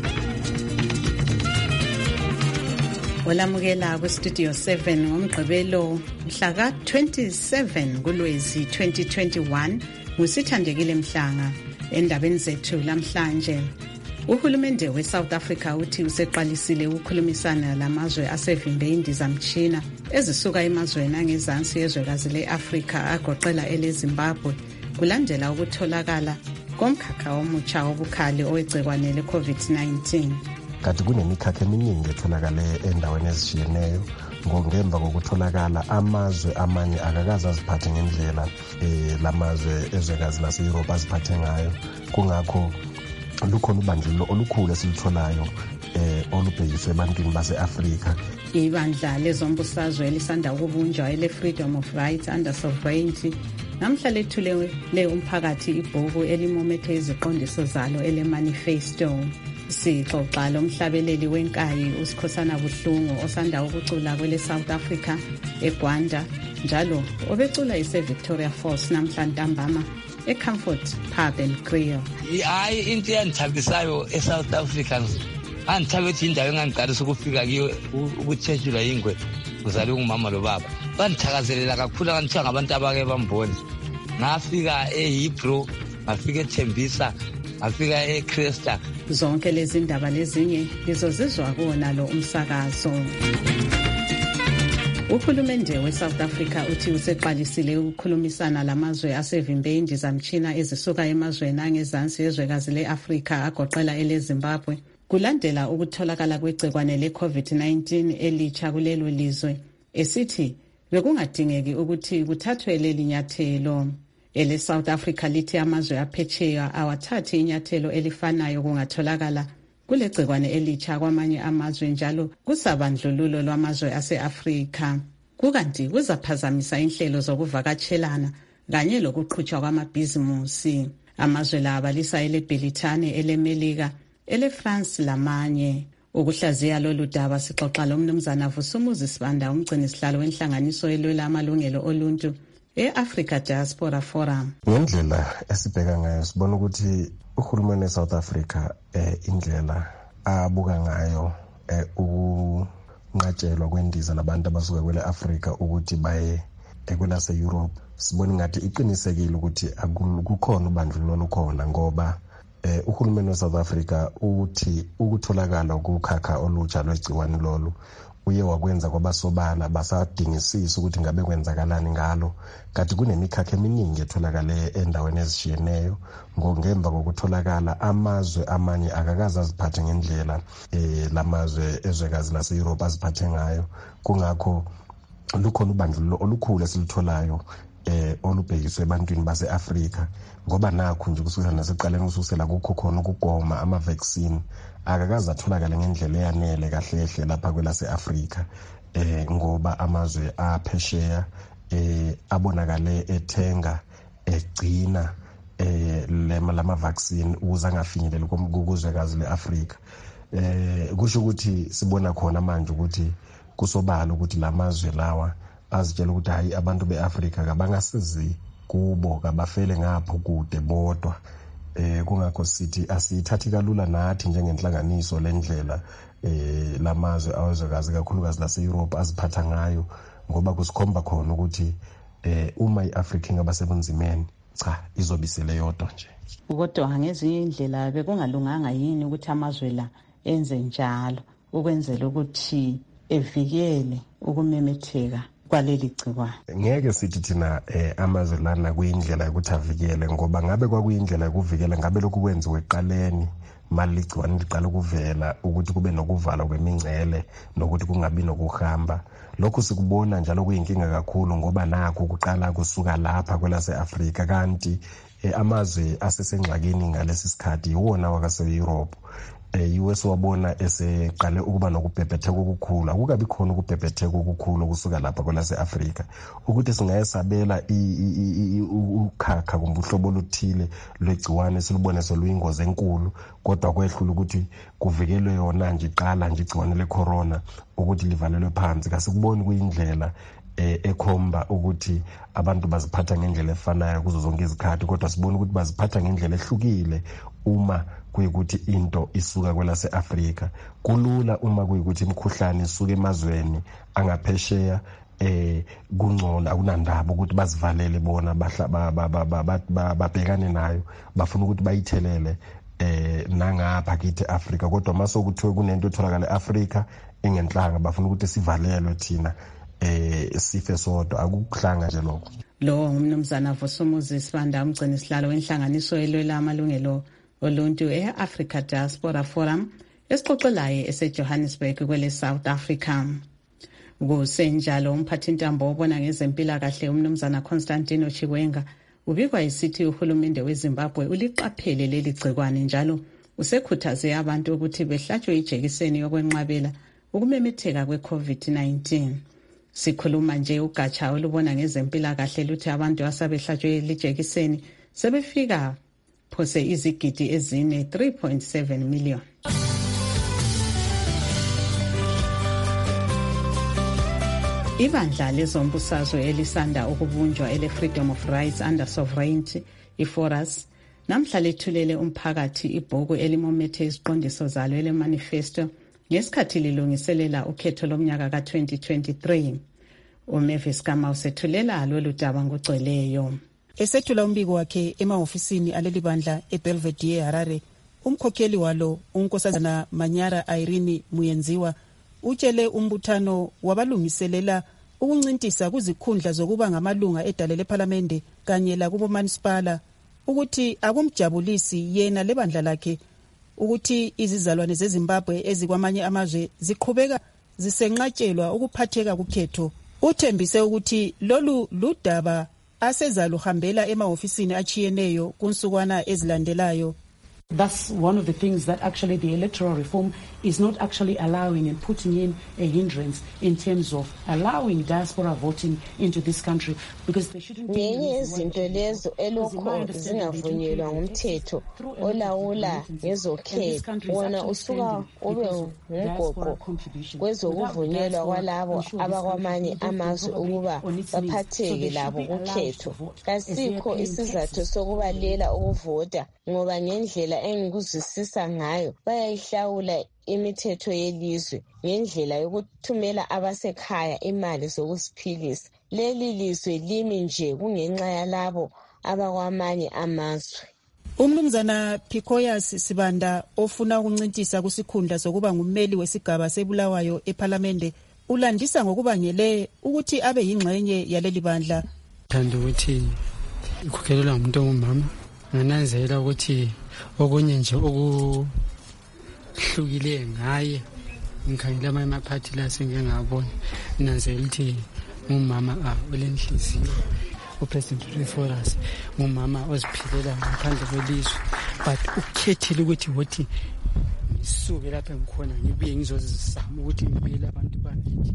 Olamukela ku-Studio 7 ngomgqibelo mhla ka-27 kuLwezi 2021 ngusithandekile Mhlanga. Endabeni zethu lamhlanje, uhulumende we-South Africa uthi useqalisile ukukhulumisana lamazwe asevimbe indizamtshina ezisuka emazweni angezansi yezwekazi le-Afrika agoqela eleZimbabwe kulandela ukutholakala komkhakha omutsha wobukhali owegcikwane le-COVID-19. Kanti kunemikhakha eminingi etholakale endaweni ezishiyeneyo ngemva kokutholakala amazwe amanye akakaze aziphathe ngendlela lamazwe ezwekazi lase-Europe aziphathe ngayo. Kungakho lukhona ubandlululo olukhulu esilitholayo olubhekiswe ebantwini base-Afrika. Ibandla lezombusazwe elisanda ukubunjwa ele-Freedom of Rights Under Sovereignty namhla lethule umphakathi ibhuku elimumethe iziqondiso zalo ele-manifesto. Sixoxa lomhlabeleli wenkayi uSikhosana Buhlungu osanda ukucula kwele South Africa eGwanda njalo obecula ise-Victoria Falls namhla ntambama eComfort Pub and Grill. Hayi into eyangithabisayo eSouth Africa angithabe ukuthi indawo engangiqalisa ukufika kiyo ukuthetshulwa yingwe kuzale ungumama lo baba. Bangithakazelela kakhulu ngithiwa ngabantu abake bambona. Ngafika eHebrew, ngafika eThembisa, ngafika eChrista. Zonke lezi ndaba lezinye lizozizwa kuwona lo umsakazo. Uhulumende we-South Africa uthi useqalisile ukukhulumisana lamazwe asevimbe indizamtshina ezisuka emazweni angezansi yezwekazi le-Afrika agoqela eleZimbabwe kulandela ukutholakala kwegcikwane le-COVID-19 elitsha kulelo lizwe, esithi bekungadingeki ukuthi kuthathwe leli nyathelo. Ele-South Africa lithi amazwe aphetsheya awathathi inyathelo elifanayo kungatholakala kule gcikwane elitsha kwamanye amazwe njalo kusabandlululo lwamazwe ase-Afrika. Kukanti kuzaphazamisa inhlelo zokuvakatshelana kanye lokuqhutshwa kwamabhizimusi. Amazwe la abalisa ele-Britane, ele-Melika, ele-France lamanye. Ukuhlaziya lolu daba sixoxa lomnumzana Vusumuzi Sibanda, umgcini sihlalo wenhlanganiso elwela amalungelo oluntu e-Africa Diaspora Forum. Ngendlela esibheka ngayo sibona ukuthi uhulumeni we-South Africa indlela abuka ngayo ukunqatshelwa kwendiza labantu abasuka kwele Africa ukuthi baye kwelase-Europe, sibona ngathi iqinisekile ukuthi kukhona ubandlululo olukhona ngoba uhulumeni we-South Africa uthi ukutholakala kukhakha olutsha lwegciwane lolu uye wakwenza kwabasobala basadingisisa ukuthi ngabe kwenzakalani ngalo. Kanti kunemikhakha eminingi etholakale endaweni ezishiyeneyo ngemva kokutholakala amazwe amanye akakaze aziphathe ngendlela lamazwe ezwekazi lase-Europe aziphathe ngayo. Kungakho lukhona ubandlululo olukhulu esilitholayo olubhekiswe ebantwini base-Afrika ngoba nakho nje kusukela nasekuqaleni kususela kukho khona ukugoma ama-vaccine akakaze atholakale ngendlela eyanele kahlehle lapha kwelase-Afrika ngoba amazwe aphesheya abonakale ethenga egcina lama-vaccine ukuze angafinyeleli kuzwekazi le-Afrika. Kusho ukuthi sibona khona manje ukuthi kusobala ukuthi lamazwe lawa azitshela ukuthi hayi abantu be-Afrika kabangasizi kubo kabafele ngapho kude bodwa. Kungakho sithi asiyithathi kalula nathi njengenhlanganiso lendlela lamazwe awezwekazi kakhulukazi lase-Europe aziphatha ngayo ngoba kusikhomba khona ukuthi uma i-Afrika ingabasebenzimeni cha izobisele yodwa nje. Kodwa ngezinye indlela bekungalunganga yini ukuthi amazwe la enze njalo ukwenzela ukuthi evikele ukumemetheka kwaleli gciwane? Ngeke sithi thina amazwe lana kuyindlela yokuthi avikele, ngoba ngabe kwakuyindlela yokuvikela ngabe lokhu kwenziwe eqaleni mali ligciwane liqala ukuvela ukuthi kube nokuvala kwemingcele nokuthi kungabi nokuhamba. Lokhu sikubona njalo kuyinkinga kakhulu ngoba nakho kuqala kusuka lapha kwelase-Afrika, kanti amazwe asesengxakini ngalesi sikhathi iwona wakase-Europe. US wabona eseqale ukuba nokubhebhetheka okukhulu. Akukabi khona ukubhebhetheka okukhulu okusuka lapha kwelase-Afrika ukuthi singayesabela ukhakha kumbe uhlobo oluthile lwegciwane silubone soluyingozi enkulu, kodwa kwehlula ukuthi kuvikelwe yona nje iqala nje igciwane le-corona ukuthi livalelwe phansi. Kasikuboni kuyindlela ekhomba ukuthi abantu baziphatha ngendlela efanayo kuzo zonke izikhathi, kodwa sibona ukuthi baziphatha ngendlela ehlukile uma kuyikuthi into isuka kwelase-Afrika. Kulula uma kuyikuthi imikhuhlane isuka emazweni angaphesheya kungcono akunandaba ukuthi bazivalele bona babhekane nayo, bafuna ukuthi bayithelele nangapha kithi Afrika. Kodwa mase kuthiwe kunento etholakala e-Afrika engenhlanga bafuna ukuthi sivalelwe thina sife sodwa. Akukuhlanga nje lokho. Lo umnumzana Vusumuzi Sibanda, umgcini sihlalo wenhlanganiso elwela amalungelo oluntu e-Africa Diaspora Forum esixoxelayo eseJohannesburg kwele South Africa. Kusenjalo umphathintambo obona ngezempilakahle umnumzana Constantino Chiwenga ubikwa isithi uhulumende weZimbabwe uliqaphele leli gcikwane njalo usekhuthaze abantu ukuthi behlatshwe ijekiseni yokwenqabela ukumemetheka kwe-COVID-19. Sikhuluma nje ugatsha olubona ngezempilakahle luthi abantu asabehlatshwe lijekiseni sebefika phose izigidi ezine 3.7 million. Ibandla lezombusazwe elisanda ukubunjwa ele-Freedom of Rights Under Sovereignty, iFORAS, namhla lethulele umphakathi ibhuku elimomethe iziqondiso zalo ele-manifesto ngesikhathi lilungiselela ukhetho lomnyaka ka-2023. uMavis Kama usethulela lolu daba ngogcweleyo. Esethula umbiko wakhe emahofisini aleli bandla eBelvedere Harare, umkhokheli walo unkosazana Manyara Irene Muyenziwa utshele umbuthano wabalungiselela ukuncintisa kuzikhundla zokuba ngamalunga edale leParliament kanye la kubo municipal ukuthi akumjabulisi yena lebandla lakhe ukuthi izizalwane zeZimbabwe ezikwamanye amazwe ziqhubeka zisenqatshelwa ukuphatheka kukhetho. Uthembise ukuthi lolu ludaba asezaluhambela emahofisini achiyeneyo kunsukwana ezilandelayo. That's one of the things that actually the electoral reform is not actually allowing and putting in a hindrance in terms of allowing diaspora voting into this country, because they shouldn't be izinto lezo elokho zingavunyelwa ngumthetho olawula ngezokhetho wona usuka ube ngumgoqo kwezokuvunyelwa kwalabo abakwamanye amazwe ukuba baphatheke labo kukhetho. Kasikho isizathu sokubalela ukuvota ngoba ngendlela engikuzwisisa ngayo bayayihlawula imithetho yelizwe ngendlela yokuthumela abasekhaya imali zokusiphilisa. Leli lizwe limi nje kungenxa yalabo abakwamanye amazwe. Umnumzana Pikoyas Sibanda ofuna ukuncintisa kusikhundla sokuba ngummeli wesigaba sebulawayo eParliament ulandisa ngokubangele ukuthi abe yingxenye yaleli bandla. Thanda ukuthi ikhokhelwa umuntu ongumama, ngananzela ukuthi okunye nje okuhlukile ngaye ngikhangela amaphathi la sengengabona nanzela ukuthi umama olenhliziyo upresident weFORAS ngumama oziphilela ngaphandle kwelizwe, but ukhethile ukuthi wothi ngisuke lapha ngikhona ngibuye ngizozizama ukuthi ngibuyele abantu bakithi.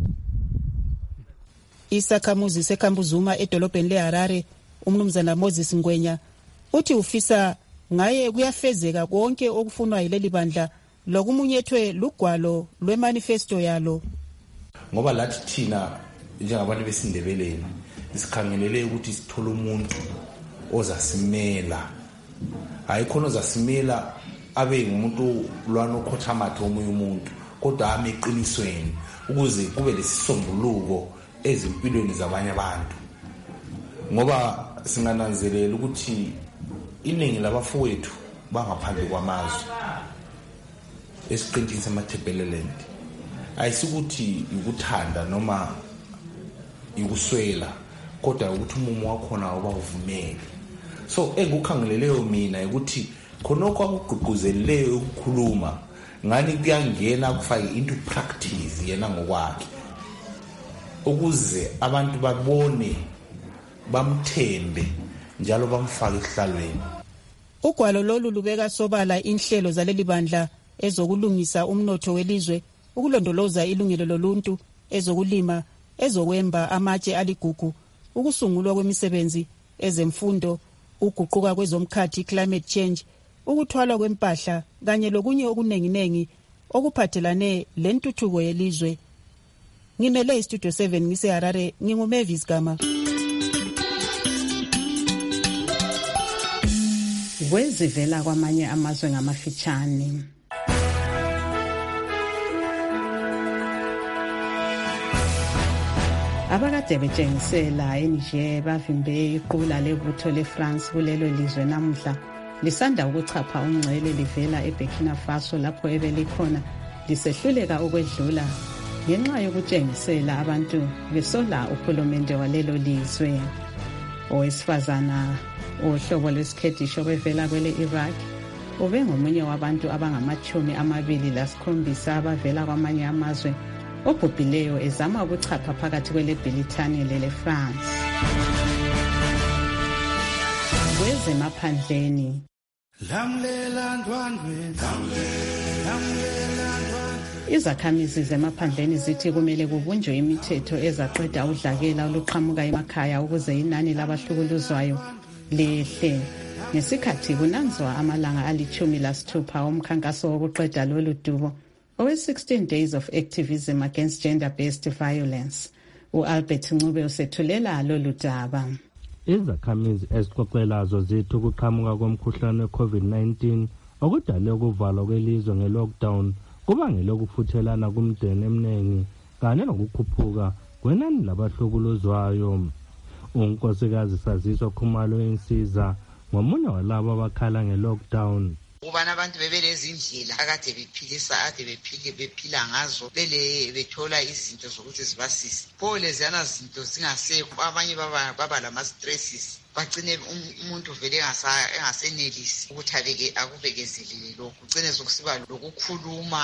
Isakhamuzi seKambuzuma edolobheni leHarare umnumzana Moses Ngwenya uthi ufisa ngaye kuyafezeka konke okufunwa yileli bandla lokumunyethwe lugwalo lwemanifesto yalo. Ngoba lathi thina njengabantu besindebeleni isikhangelele ukuthi sithole umuntu ozasimela, hayikhona ozasimela abe ngumuntu lwana okhothamatha omunye umuntu, kodwa ame eqinisweni ukuze kube lesisombuluko ezimpilweni zabanye abantu. Ngoba singananzelela ukuthi iningi labafowethu bangaphandle kwamazwe esiqintini samaThebeleland ayisukuthi ukuthanda noma ikuswela kodwa ukuthi umumo wakhona ubavumele. So engikukhangeleleyo mina ukuthi khonokho akugqugquzeleleyo ukukhuluma ngani kuyangena kufake into practice yena ngokwakhe ukuze abantu babone bamthembe njalo bamfake ehlalweni. Ugwalo lolu lubeka sobala inhlelo zaleli bandla ezokulungisa umnotho welizwe, ukulondoloza ilungelo loluntu, ezokulima, ezokwemba amatshe aligugu, ukusungulwa kwemisebenzi, ezemfundo, uguquka kwezomkhathi climate change, ukuthwalwa kwempahla kanye lokunye okunenginengi okuphathelane lentuthuko yelizwe. Ngimele iStudio 7 ngiseHarare, nginguMavis Gama. Kwezivela kwamanye amazwe ngamafitshane. Abakade betshengisela eNiger bavimbe iqula lebutho leFrance kulelo lizwe namuhla lisanda ukuchapha ungcele livela eBurkina Faso lapho ebelikhona lisehluleka ukwedlula ngenxa yokutshengisela abantu besola uhulumende walelo lizwe. Owesifazana ohlobo lwesikhethisho bevela kwele Iraq ube ngomunye wabantu abangama-27 abavela kwamanye amazwe obhubhileyo ezama ukuchapha phakathi kwele Britane lele France. Kwezemaphandleni izakhamizi zemaphandleni zithi kumele kubunjwe imithetho ezaqeda udlakela oluqhamuka emakhaya ukuze inani labahlukuluzwayo lehle. Ngesikhathi kunanzwa amalanga ali-16 omkhankaso wokuqeda lolu dubo owe-16 days of activism against gender-based violence. U-Albert Ncube usethulela lolu daba. Izakhamizi ezixoxelazo zithi ukuqhamuka komkhuhlane we-COVID-19 okudale ukuvalwa kwelizwe nge-lockdown kubangele ukufuthelana kumndeni eminingi kanye nokukhuphuka kwenani labahlukuluzwayo. Unkosikazi Saziso Khumalo Insiza ngomunye walabo abakhala nge-lockdown. Ukubana abantu bebelezindlela akade bephila ngazo bethola izinto zokuthi zibasise. Pho leziyana zinto zingasekho, abanye baba lama-stresses bagcine umuntu vele engasenelisi ukuthi akubekezelele lokhu. Kugcine sokusiba lokukhuluma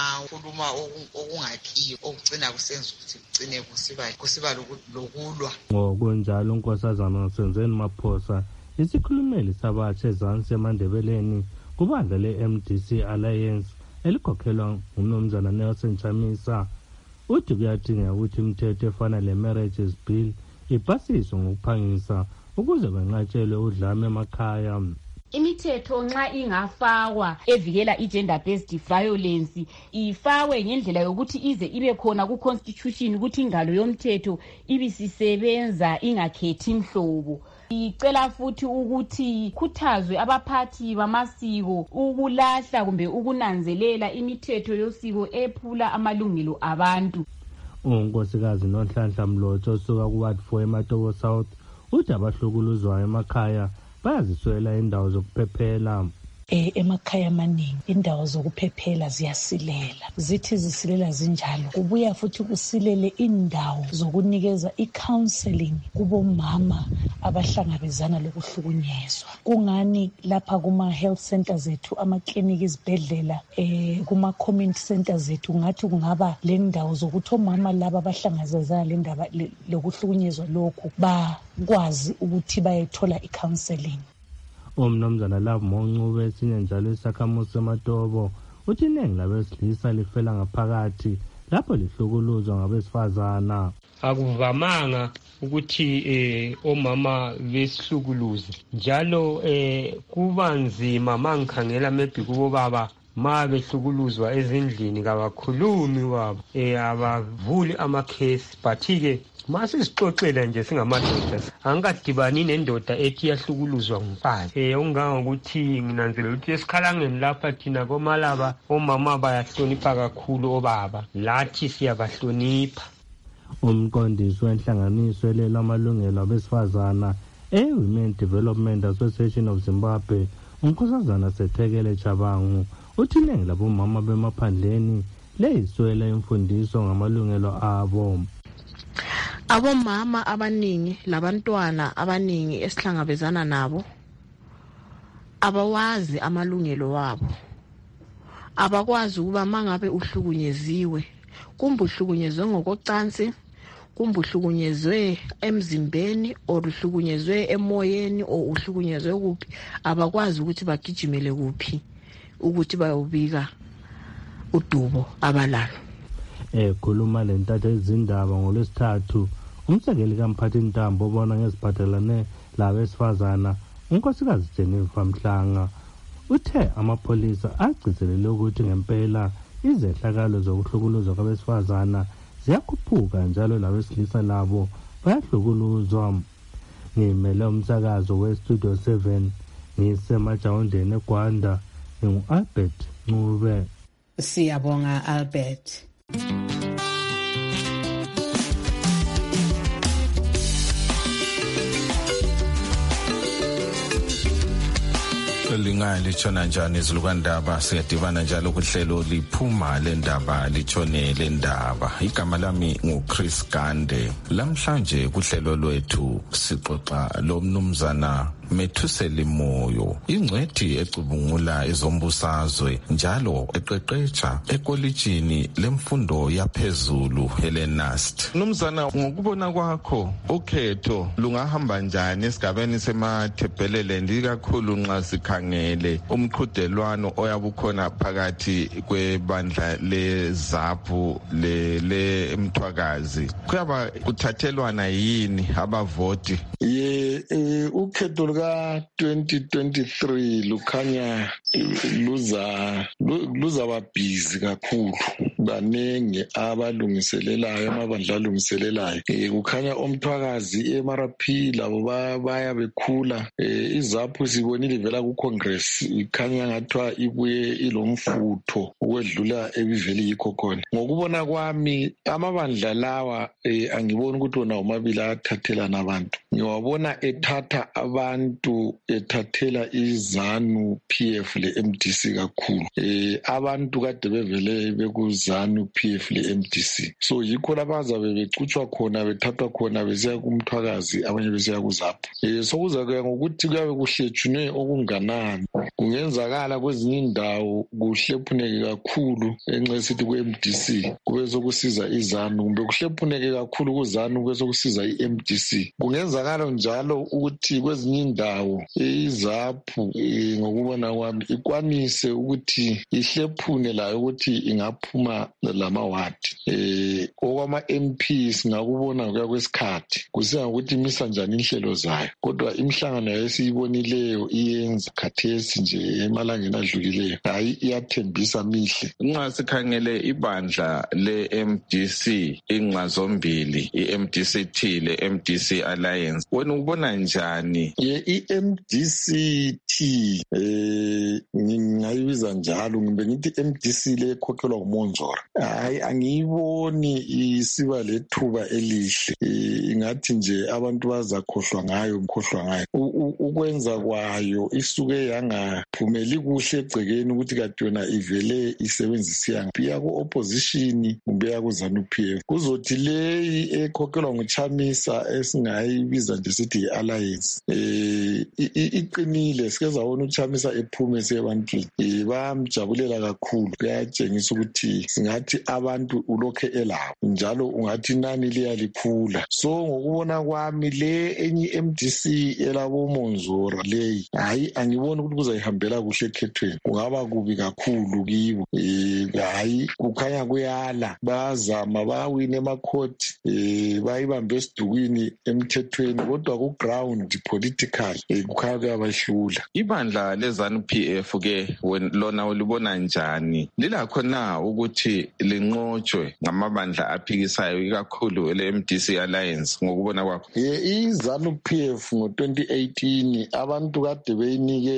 okungakhiyo okugcina kusenza ukuthi kugcine kusiba lokulwa. Ngokunjalo unkosazana Senzeni Maphosa isikhulumeli sabatsha ezansi eMandebeleni kubandla le-MDC Alliance elikhokhelwa ngumnumzana Nelson Chamisa uthi kuyadingeka ukuthi imithetho efana le-Marriages Bill ipasiswe ngokuphangisa ukuze kwenqatshelwe udlame emakhaya. Imithetho nxa ingafakwa evikela i-gender-based violence ifakwe ngendlela yokuthi ize ibe khona ku-constitution ukuthi ingalo yomthetho ibisisebenza ingakhethi mhlobo. Icela futhi ukuthi khuthazwe abaphathi bamasiko ukulahla kumbe ukunanzelela imithetho yosiko ephula amalungelo abantu. Unkosikazi Nonhlanhla Mlotsho osuka ku-Ward 4 eMatobo South uthi abahlukuluzwayo emakhaya bayaziswela indawo zokuphephela. Emakhaya amaningi indawo zokuphephela ziyasilela. Zithi zisilela zinjalo kubuya futhi kusilele indawo zokunikeza i-counseling kubomama abahlangabezana lokuhlukunyezwa. Kungani lapha kuma-health centers ethu, amakliniki, izibhedlela, kuma-community centers ethu ngathi kungaba le ndawo zokuthi omama laba abahlangabezana le ndaba lokuhlukunyezwa lokhu bakwazi ukuthi bayethola i-counseling. Umnumzana Love Moncube esinye njalo isakhamuzi seMatobo uthi iningi labesilisa lifela ngaphakathi lapho lihlukuluzwa ngabesifazana. Akuvamanga ukuthi omama besihlukuluze njalo kuba nzima mangikhangela maybe kubo baba ma behlukuluzwa ezindlini kabakhulumi wabo abavuli amakhesi but-ke masisixoxela nje singamadoda angikadibani nendoda ethi yahlukuluzwa ngumfazi. Okungangokuthi nginanzelela ukuthi esikhalangeni lapha thina komalaba omama bayahlonipha kakhulu obaba, lathi siyabahlonipha. Umqondisi wenhlanganiso elwela amalungelo abesifazana Women Development Association of Zimbabwe uNkosazana Sethekele Chabangu uthi iningi labomama bemaphandleni leyiswela imfundiso ngamalungelo abo. Abomama abaningi labantwana abaningi esihlangabezana nabo abawazi amalungelo wabo, abakwazi ukuba mangabe uhlukunyeziwe, kumbe uhlukunyezwe ngokocansi, kumbe uhlukunyezwe emzimbeni or uhlukunyezwe emoyeni or uhlukunyezwe kuphi, abakwazi ukuthi bagijimele kuphi ukuthi bayobika udubo abalalo. Khuluma lentatha izindaba ngolwesithathu umsekeli kaMphathi Ntambo obona ngeziphathelane labesifazana unkosikazi Jennifer Mhlanga uthe amapholisa agcizelele ukuthi ngempela izehlakalo zokuhlukuluzwa kwabesifazana ziyakhuphuka njalo labesilisa labo bayahlukuluzwa. Ngimele umsakazo weStudio 7 ngisemajawundeni eGwanda ngingu-Albert Ncube. Siyabonga Albert. Linga lichona njani izilukandaba siyadibana njalo kuhlelo liphuma lendaba lichone lendaba. Igama lami nguChris Gande. Lamhlanje kuhlelo lwethu sixoxa lomnumzana Methuseli Moyo, ingcwethi ecubungula ezombusazwe njalo eqeqetsha ekolejini lemfundo yaphezulu Hellenast. Mnumzana, ngokubona kwakho ukhetho lungahamba njani esigabeni semaThebhelele ndikakhulu nxa sikhangele umqhudelwano oyabukhona phakathi kwebandla leZAPU le Mthwakazi? Kuyaba kuthathelwana yini abavoti? Ukhetho ka-2023 lukhanya luzaba busy kakhulu, baningi abalungiselelayo, amabandla alungiselelayo. Kukhanya oMthwakazi eMRP labo baya bekhula. iZAPU sibonile ivela kuCongress ikhanya ngathiwa ibuye ilomfutho ukwedlula ebivele yikho khona. Ngokubona kwami amabandla lawa angiboni ukuthi wona omabili athathelana abantu, ngiwabona ethatha abantu ethathela iZANU PF le-MDC kakhulu. Abantu kade bevele bekuzANU PF le-MDC, so yikho labazabe becutshwa khona bethathwa khona besiya kuMthwakazi abanye besiya kuZAPU. Sokuza kuya ngokuthi kuyabe kuhletshunwe okunganani. Kungenzakala kwezinye indawo kuhlephuneke kakhulu enxa sithi ku-MDC kube sokusiza iZANU, kumbe kuhlephuneke kakhulu kuZANU kube sokusiza i-MDC. Kungenzakala njalo ukuthi kwezinye indawo iZAPU ngokubona kwami ikwanise ukuthi ihlephune layo ukuthi ingaphuma lamawadi. Okwama-MP singakubona kuya kwesikhathi kusiya ngokuthi imisa njani inhlelo zayo, kodwa imihlangano yayesiyibonileyo iyenza khathesi nje emalangeni adlulileyo hayi iyathembisa mihle. Nxa sikhangele ibandla le-MDC inxa zombili, i-MDC-T le-MDC Alliance, wena ubona njani? i-MDC-T ngingayibiza njalo, ngibe ngithi MDC le ekhokhelwa nguMonzora, hayi angiyiboni isiba lethuba elihle. Ingathi nje abantu bazakhohlwa ngayo. Ukwenza kwayo isuke yangaphumeli kuhle egcekeni ukuthi kade yona ivele isebenzisa iya ku-opposition kumbe iya kuZANU PF. Kuzothi leyi ekhokhelwa nguChamisa esingayibiza nje sithi yi-Alliance iqinile, sike zabona uChamisa ephume sebantwini, bayamjabulela kakhulu. Kuyatshengisa ukuthi singathi abantu ulokhe elabo njalo ungathi inani liyalikhula. So ngokubona kwami le enye MDC elaboMonzora leyi hayi angiboni ukuthi kuzayihambela kuhle ekhethweni, kungaba kubi kakhulu kibo. Hayi kukhanya kuyala, bazama bawina emakhoti, bayibambe esidukwini emthethweni, kodwa ku-ground political kukhanya kuyabahlula. Ibandla leZANU PF ke lona ulibona njani? Lilakho na ukuthi linqotshwe ngamabandla aphikisayo ikakhulu le-MDC Alliance ngokubona kwakho? iZANU PF ngo-2018 abantu kade beyinike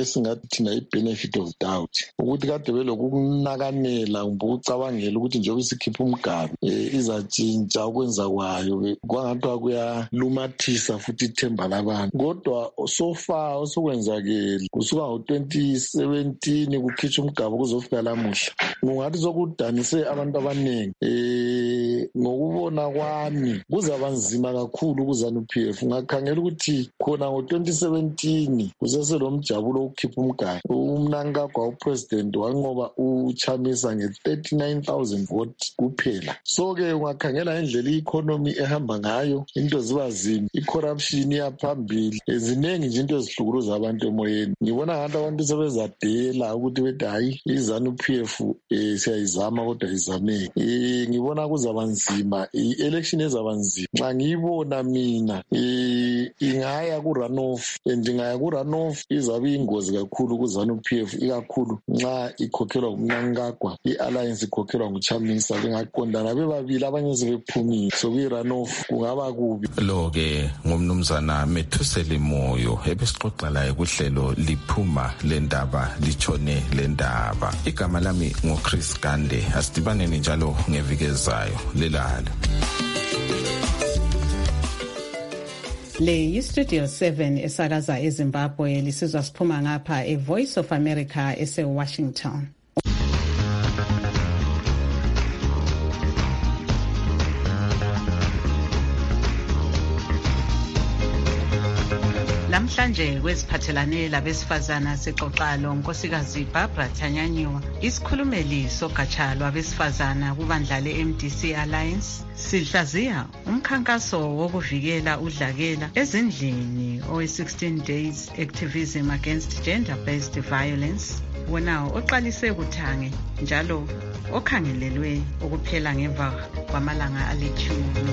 esingathi thina i-benefit of doubt ukuthi kade belokunakanela kumbe ukucabangela ukuthi njengoba isikhipha umgabi izatshintsha ukwenza kwayo kwangathiwa kuyalumathisa futhi ithemba labantu. Kodwa so far osokwenzakele kusuka ngo-2017 kukhitshwa umgaba kuzofika lamuhla kungathi sokudanise abantu abaningi. Ngokubona kwami kuzaba nzima kakhulu kuZANU-PF. Ngakhangela ukuthi khona ngo-2017 kuseselomjabulo wokukhipha umgaba uMnangagwa upresident wanqoba uChamisa nge-39,000 votes kuphela. So-ke ungakhangela indlela i-economy ehamba ngayo into ziba zimbi, i-corruption iyaphambili, ziningi nje into ezihlukuluza abantu emoyeni. Ngibona ngathi abantu sebezadela ukuthi bethi hayi iZANU-PF siyayizama kodwa izameke. Ngibona kuzaba nzima, i-election ezaba nzima. Nxa ngiyibona mina ingaya ku-runoff and ingaya ku-runoff izabe ingozi kakhulu kuZANU-PF, ikakhulu nxa ikhokhelwa nguMnangagwa, i-alliance ikhokhelwa nguChamisa, bengaqondana bebabili abanye sebephumile, so kwi-runoff kungaba kubi. Lo-ke ngumnumzana Methuseli Moyo ebesixoxa laye kuhlelo liphuma lendaba litshone lendaba. Igama lami ngoChris Gande. Asidibaneni njalo ngeviki ezayo. Lelala. Le yi-Studio 7 esakaza eZimbabwe lisizwa siphuma ngapha eVoice of America ese-Washington. Namhlanje kweziphathelane labesifazana sixoxa lonkosikazi Barbara Thanyanyiwa, isikhulumeli sogatsha lwabesifazana kubandla le-MDC Alliance. Sihlaziya umkhankaso wokuvikela udlakela ezindlini owe-16 days activism against gender-based violence, wona oqalise kuthange njalo okhangelelwe ukuphela ngemva kwamalanga alithumi.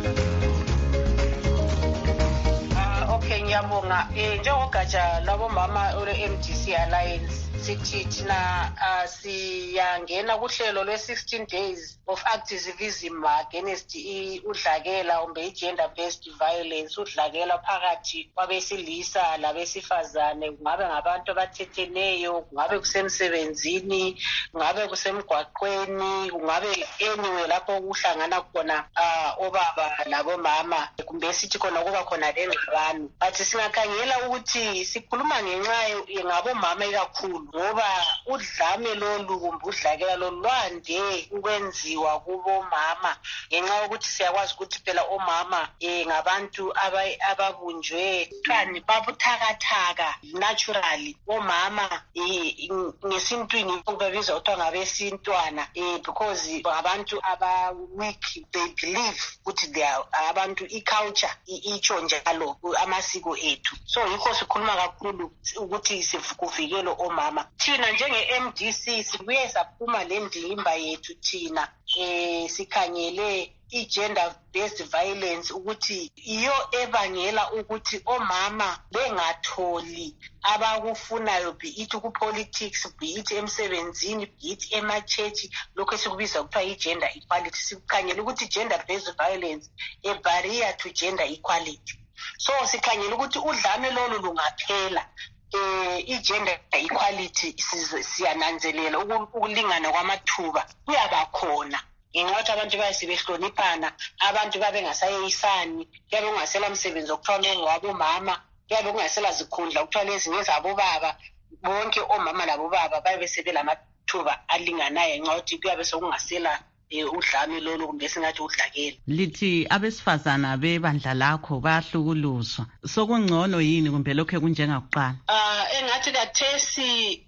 Ngiyabonga njengogatsha lwabomama ole-MDC Alliance sithi thina siyangena kuhlelo lwe-16 days of activism against udlakela kumbe i-gender-based violence, udlakela phakathi kwabesilisa labesifazane, kungabe ngabantu abathetheneyo, kungabe kusemsebenzini, kungabe kusemgwaqweni, kungabe anywhere lapho kuhlangana khona obaba labomama, kumbe sithi khona kuba khona lengxabano. But singakhangela ukuthi sikhuluma ngenxa ngabomama ikakhulu, ngoba udlame lolu kumbe udlakela lolu lwande ukwenziwa kubomama ngenxa yokuthi siyakwazi ukuthi phela omama ngabantu ababunjwe kani babuthakathaka naturally. Omama ngesintwini babiza kuthiwa ngabesintwana because abantu aba-weak, they believe ukuthi they are abantu, i-culture itsho njalo amasiko ethu. So yikho sikhuluma kakhulu ukuthi kuvikelwe omama. Thina njenge-MDC sibuye saphuma le ndimba yethu thina sikhangele i-gender-based violence ukuthi iyo ebangela ukuthi omama bengatholi abakufunayo, be it ku-politics, be it emsebenzini, be it emachechi, lokhu esikubiza kuthiwa i-gender equality. Sikhangele ukuthi gender-based violence a barrier to gender equality. So sikhangele ukuthi udlame lolu lungaphela, i-gender equality siyananzelela ukulingana kwamathuba kuyabakhona. Ngenxa abantu bayasibehloniphana, abantu babengasayeyisani, kuyabe kungasela msebenzi okuthiwa ngowabomama, kuyabe kungasela zikhundla okuthiwa lezi ngezabobaba. Bonke omama labobaba babe sebelamathuba alinganayo ngenxa yokuthi kuyabe sokungasela udlame lolu kumbe singathi udlakela. Lithi abesifazana bebandla lakho bayahlukuluzwa, sokungcono yini kumbe lokho kunjengakuqala? Engathi kathesi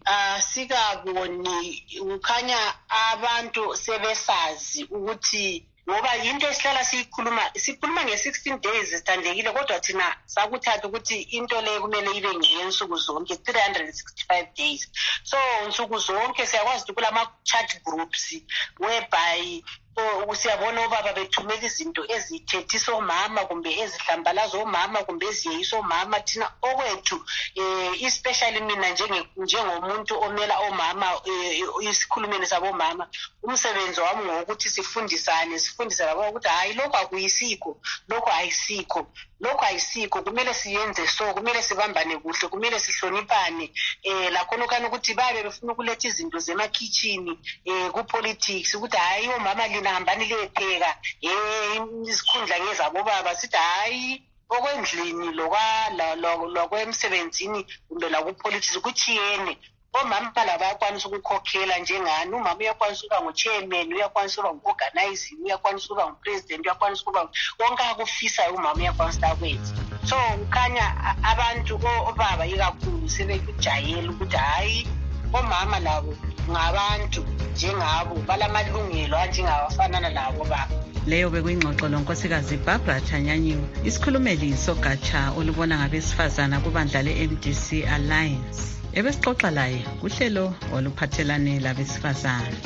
sikaboni, ukhanya abantu sebesazi ukuthi ngoba into esihlala sikhuluma nge-16 days zithandekile, kodwa thina sakuthatha ukuthi into leyo kumele ibe ngeyensuku zonke 365 days. So nsuku zonke siyakwazi ukuthi kulama-chat groups whereby Siyabona obaba bethumela izinto ezithethisa omama kumbe ezihlambalaza omama kumbe eziyeyisa omama. Thina okwethu especially mina njengomuntu omela omama isikhulumeni sabomama, umsebenzi wami ngokuthi sifundisane labo ukuthi hayi lokho akuyisikho, lokho ayisikho, kumele siyenze so, kumele sibambane kuhle, kumele sihlonipane. Lakhonokana ukuthi babe befuna ukuletha izinto zemakhitshini ku-politics ukuthi hayi omama lina hambani liyepheka izikhundla ngezabobaba. Sithi hayi okwendlini lokwemsebenzini kumbe lakupolitics kuthiyene. Omama laba bayakwanisa ukukhokhela njengani. Umama uyakwanisa ukuba ngo-chairman, uyakwanisa ukuba ngu-organizing, uyakwanisa ukuba ngu-president, uyakwanisa ukuba konke akufisayo umama uyakwanisa akwenza. So kukhanya abantu obaba ikakhulu sebekujayela ukuthi hayi omama labo ngabantu njengabo, balamalungelo anjengabafanana labo baba. Leyo bekuyingxoxo lonkosikazi Barbara Chanyanyiwe, isikhulumeli sogatsha olubona ngabesifazana kubandla le-MDC Alliance. Ebesixoxa laye kuhlelo oluphathelane labesifazana.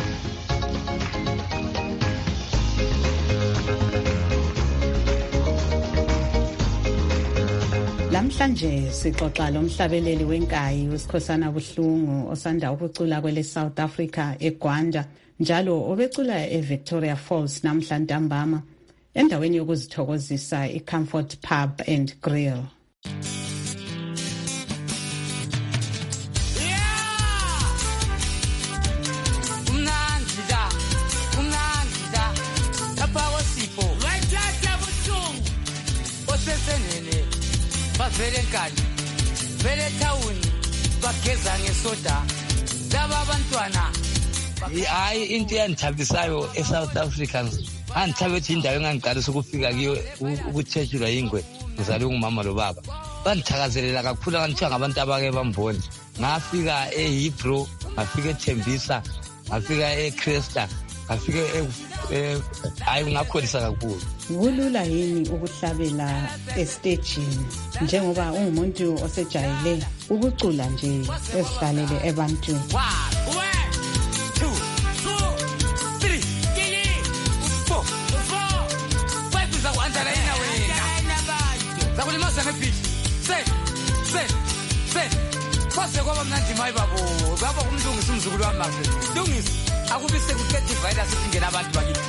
Lamhlanje sixoxa lomhlabeleli wenkayi uSikhosana Buhlungu osanda ukucula kwele South Africa eGwanda, njalo obecula eVictoria Falls namhla ntambama endaweni yokuzithokozisa iComfort Pub and Grill. Vele nkani, vele tawuni, bageza ngesoda, laba abantwana. Hayi into eyandithabisayo eSouth Africans, andithabethi indawo engangiqalisa ukufika kiyo ukuthetshulwa yingwe, ngizalwe ngumama lobaba. Bandithakazelela kakhulu kanthiwa ngabantu abake bambona. Ngafika eHebrew, ngafika eThembisa, ngafika eCresta, ngafika hayi ngakholisa kakhulu. Kulula yini ukuhlabela estagini njengoba ungumuntu osejayele ukucula nje esihlalele ebantwini? 1 2 3 4 5 zakuandala yena wena zakulimaza ngebeat se kwase kwaba mnandi mayi babo kumlungisa umzukulu wami manje lungisa akubise ku-30 virus singena abantu bakithi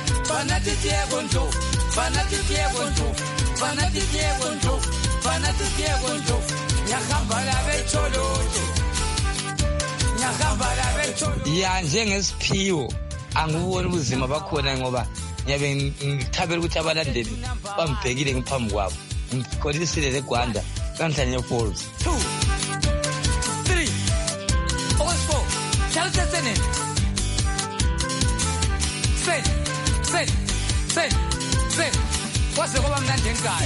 fanatitiyekonto nyahamba labetholoto ya njengesiphiwo anguboni ubuzima bakhona ngoba ngiyabe ngithabela ukuthi abalandeli bambhekile ngiphambi kwabo ngikholisile leGwanda kanhlanye Falls 2 3 4 chalutesene Say, what's the woman and guy?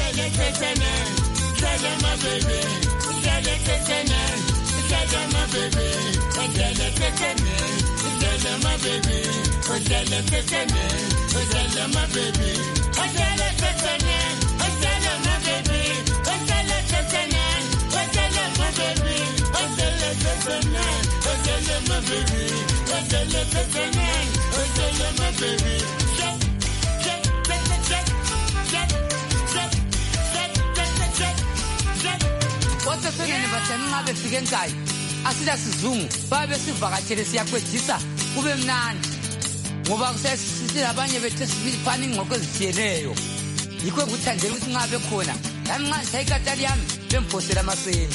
Wasesenene bathani nxa befike nkayi asila sizungu babe sivakatshele siyakwedisa kube mnandi ngoba kusesabanye bethu sifana ingxoxo ezitshiyeneyo yikho ngikuthandela ukuthi nxa bekhona nami nxa ngishaya ikatali yami bemphosela amaseni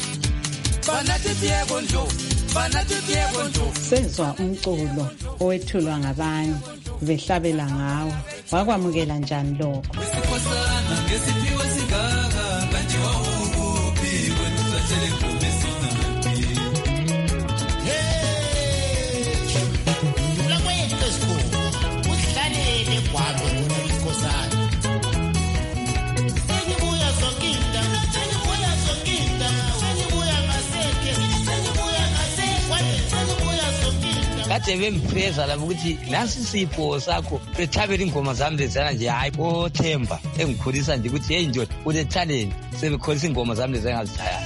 fanatitiyekonto. Sezwa umculo owethulwa ngabanye behlabela ngawo, wakwamukela njani lokho? Kade bempreza labo ukuthi nasi sipho sakho bethabela ingoma zami lezana nje hayi boThemba engikhulisa nje ukuthi hey ndoda une talent sebekholisa ingoma zami lezana ngazithaya.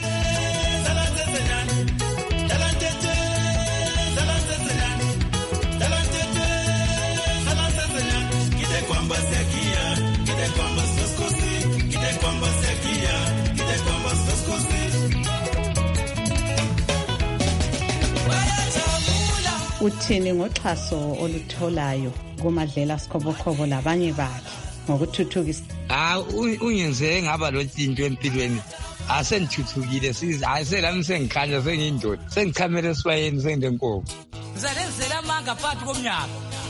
uthini ngoxhaso olutholayo kumadlela Sikhobokhobo labanye bakhe ngokuthuthukisa? Unyenze ngaba lo tinto empilweni. Asengithuthukile ayiselami sengikhanya sengiyindoda. Sengikhamele esibayeni sengenkomo. Ngizalenzela amanga phakathi komnyaka.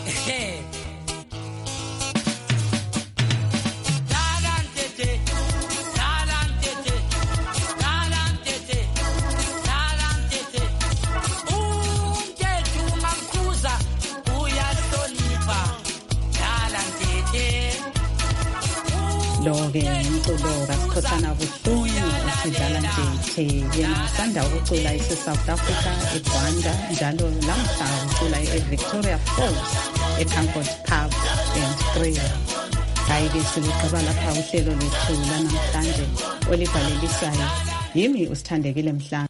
Lo-ke umculo kaSikhosana Buhlungu usidlala nje yena usanda ukucula ese-South Africa, eGwanda, njalo lamhla ucula e-Victoria Falls, e-Comfort Pub and Grill. Hayi-ke siligqiba lapha uhlelo lethu lanamhlanje olibhalelisayo yimi uSithandekile Mhlanga.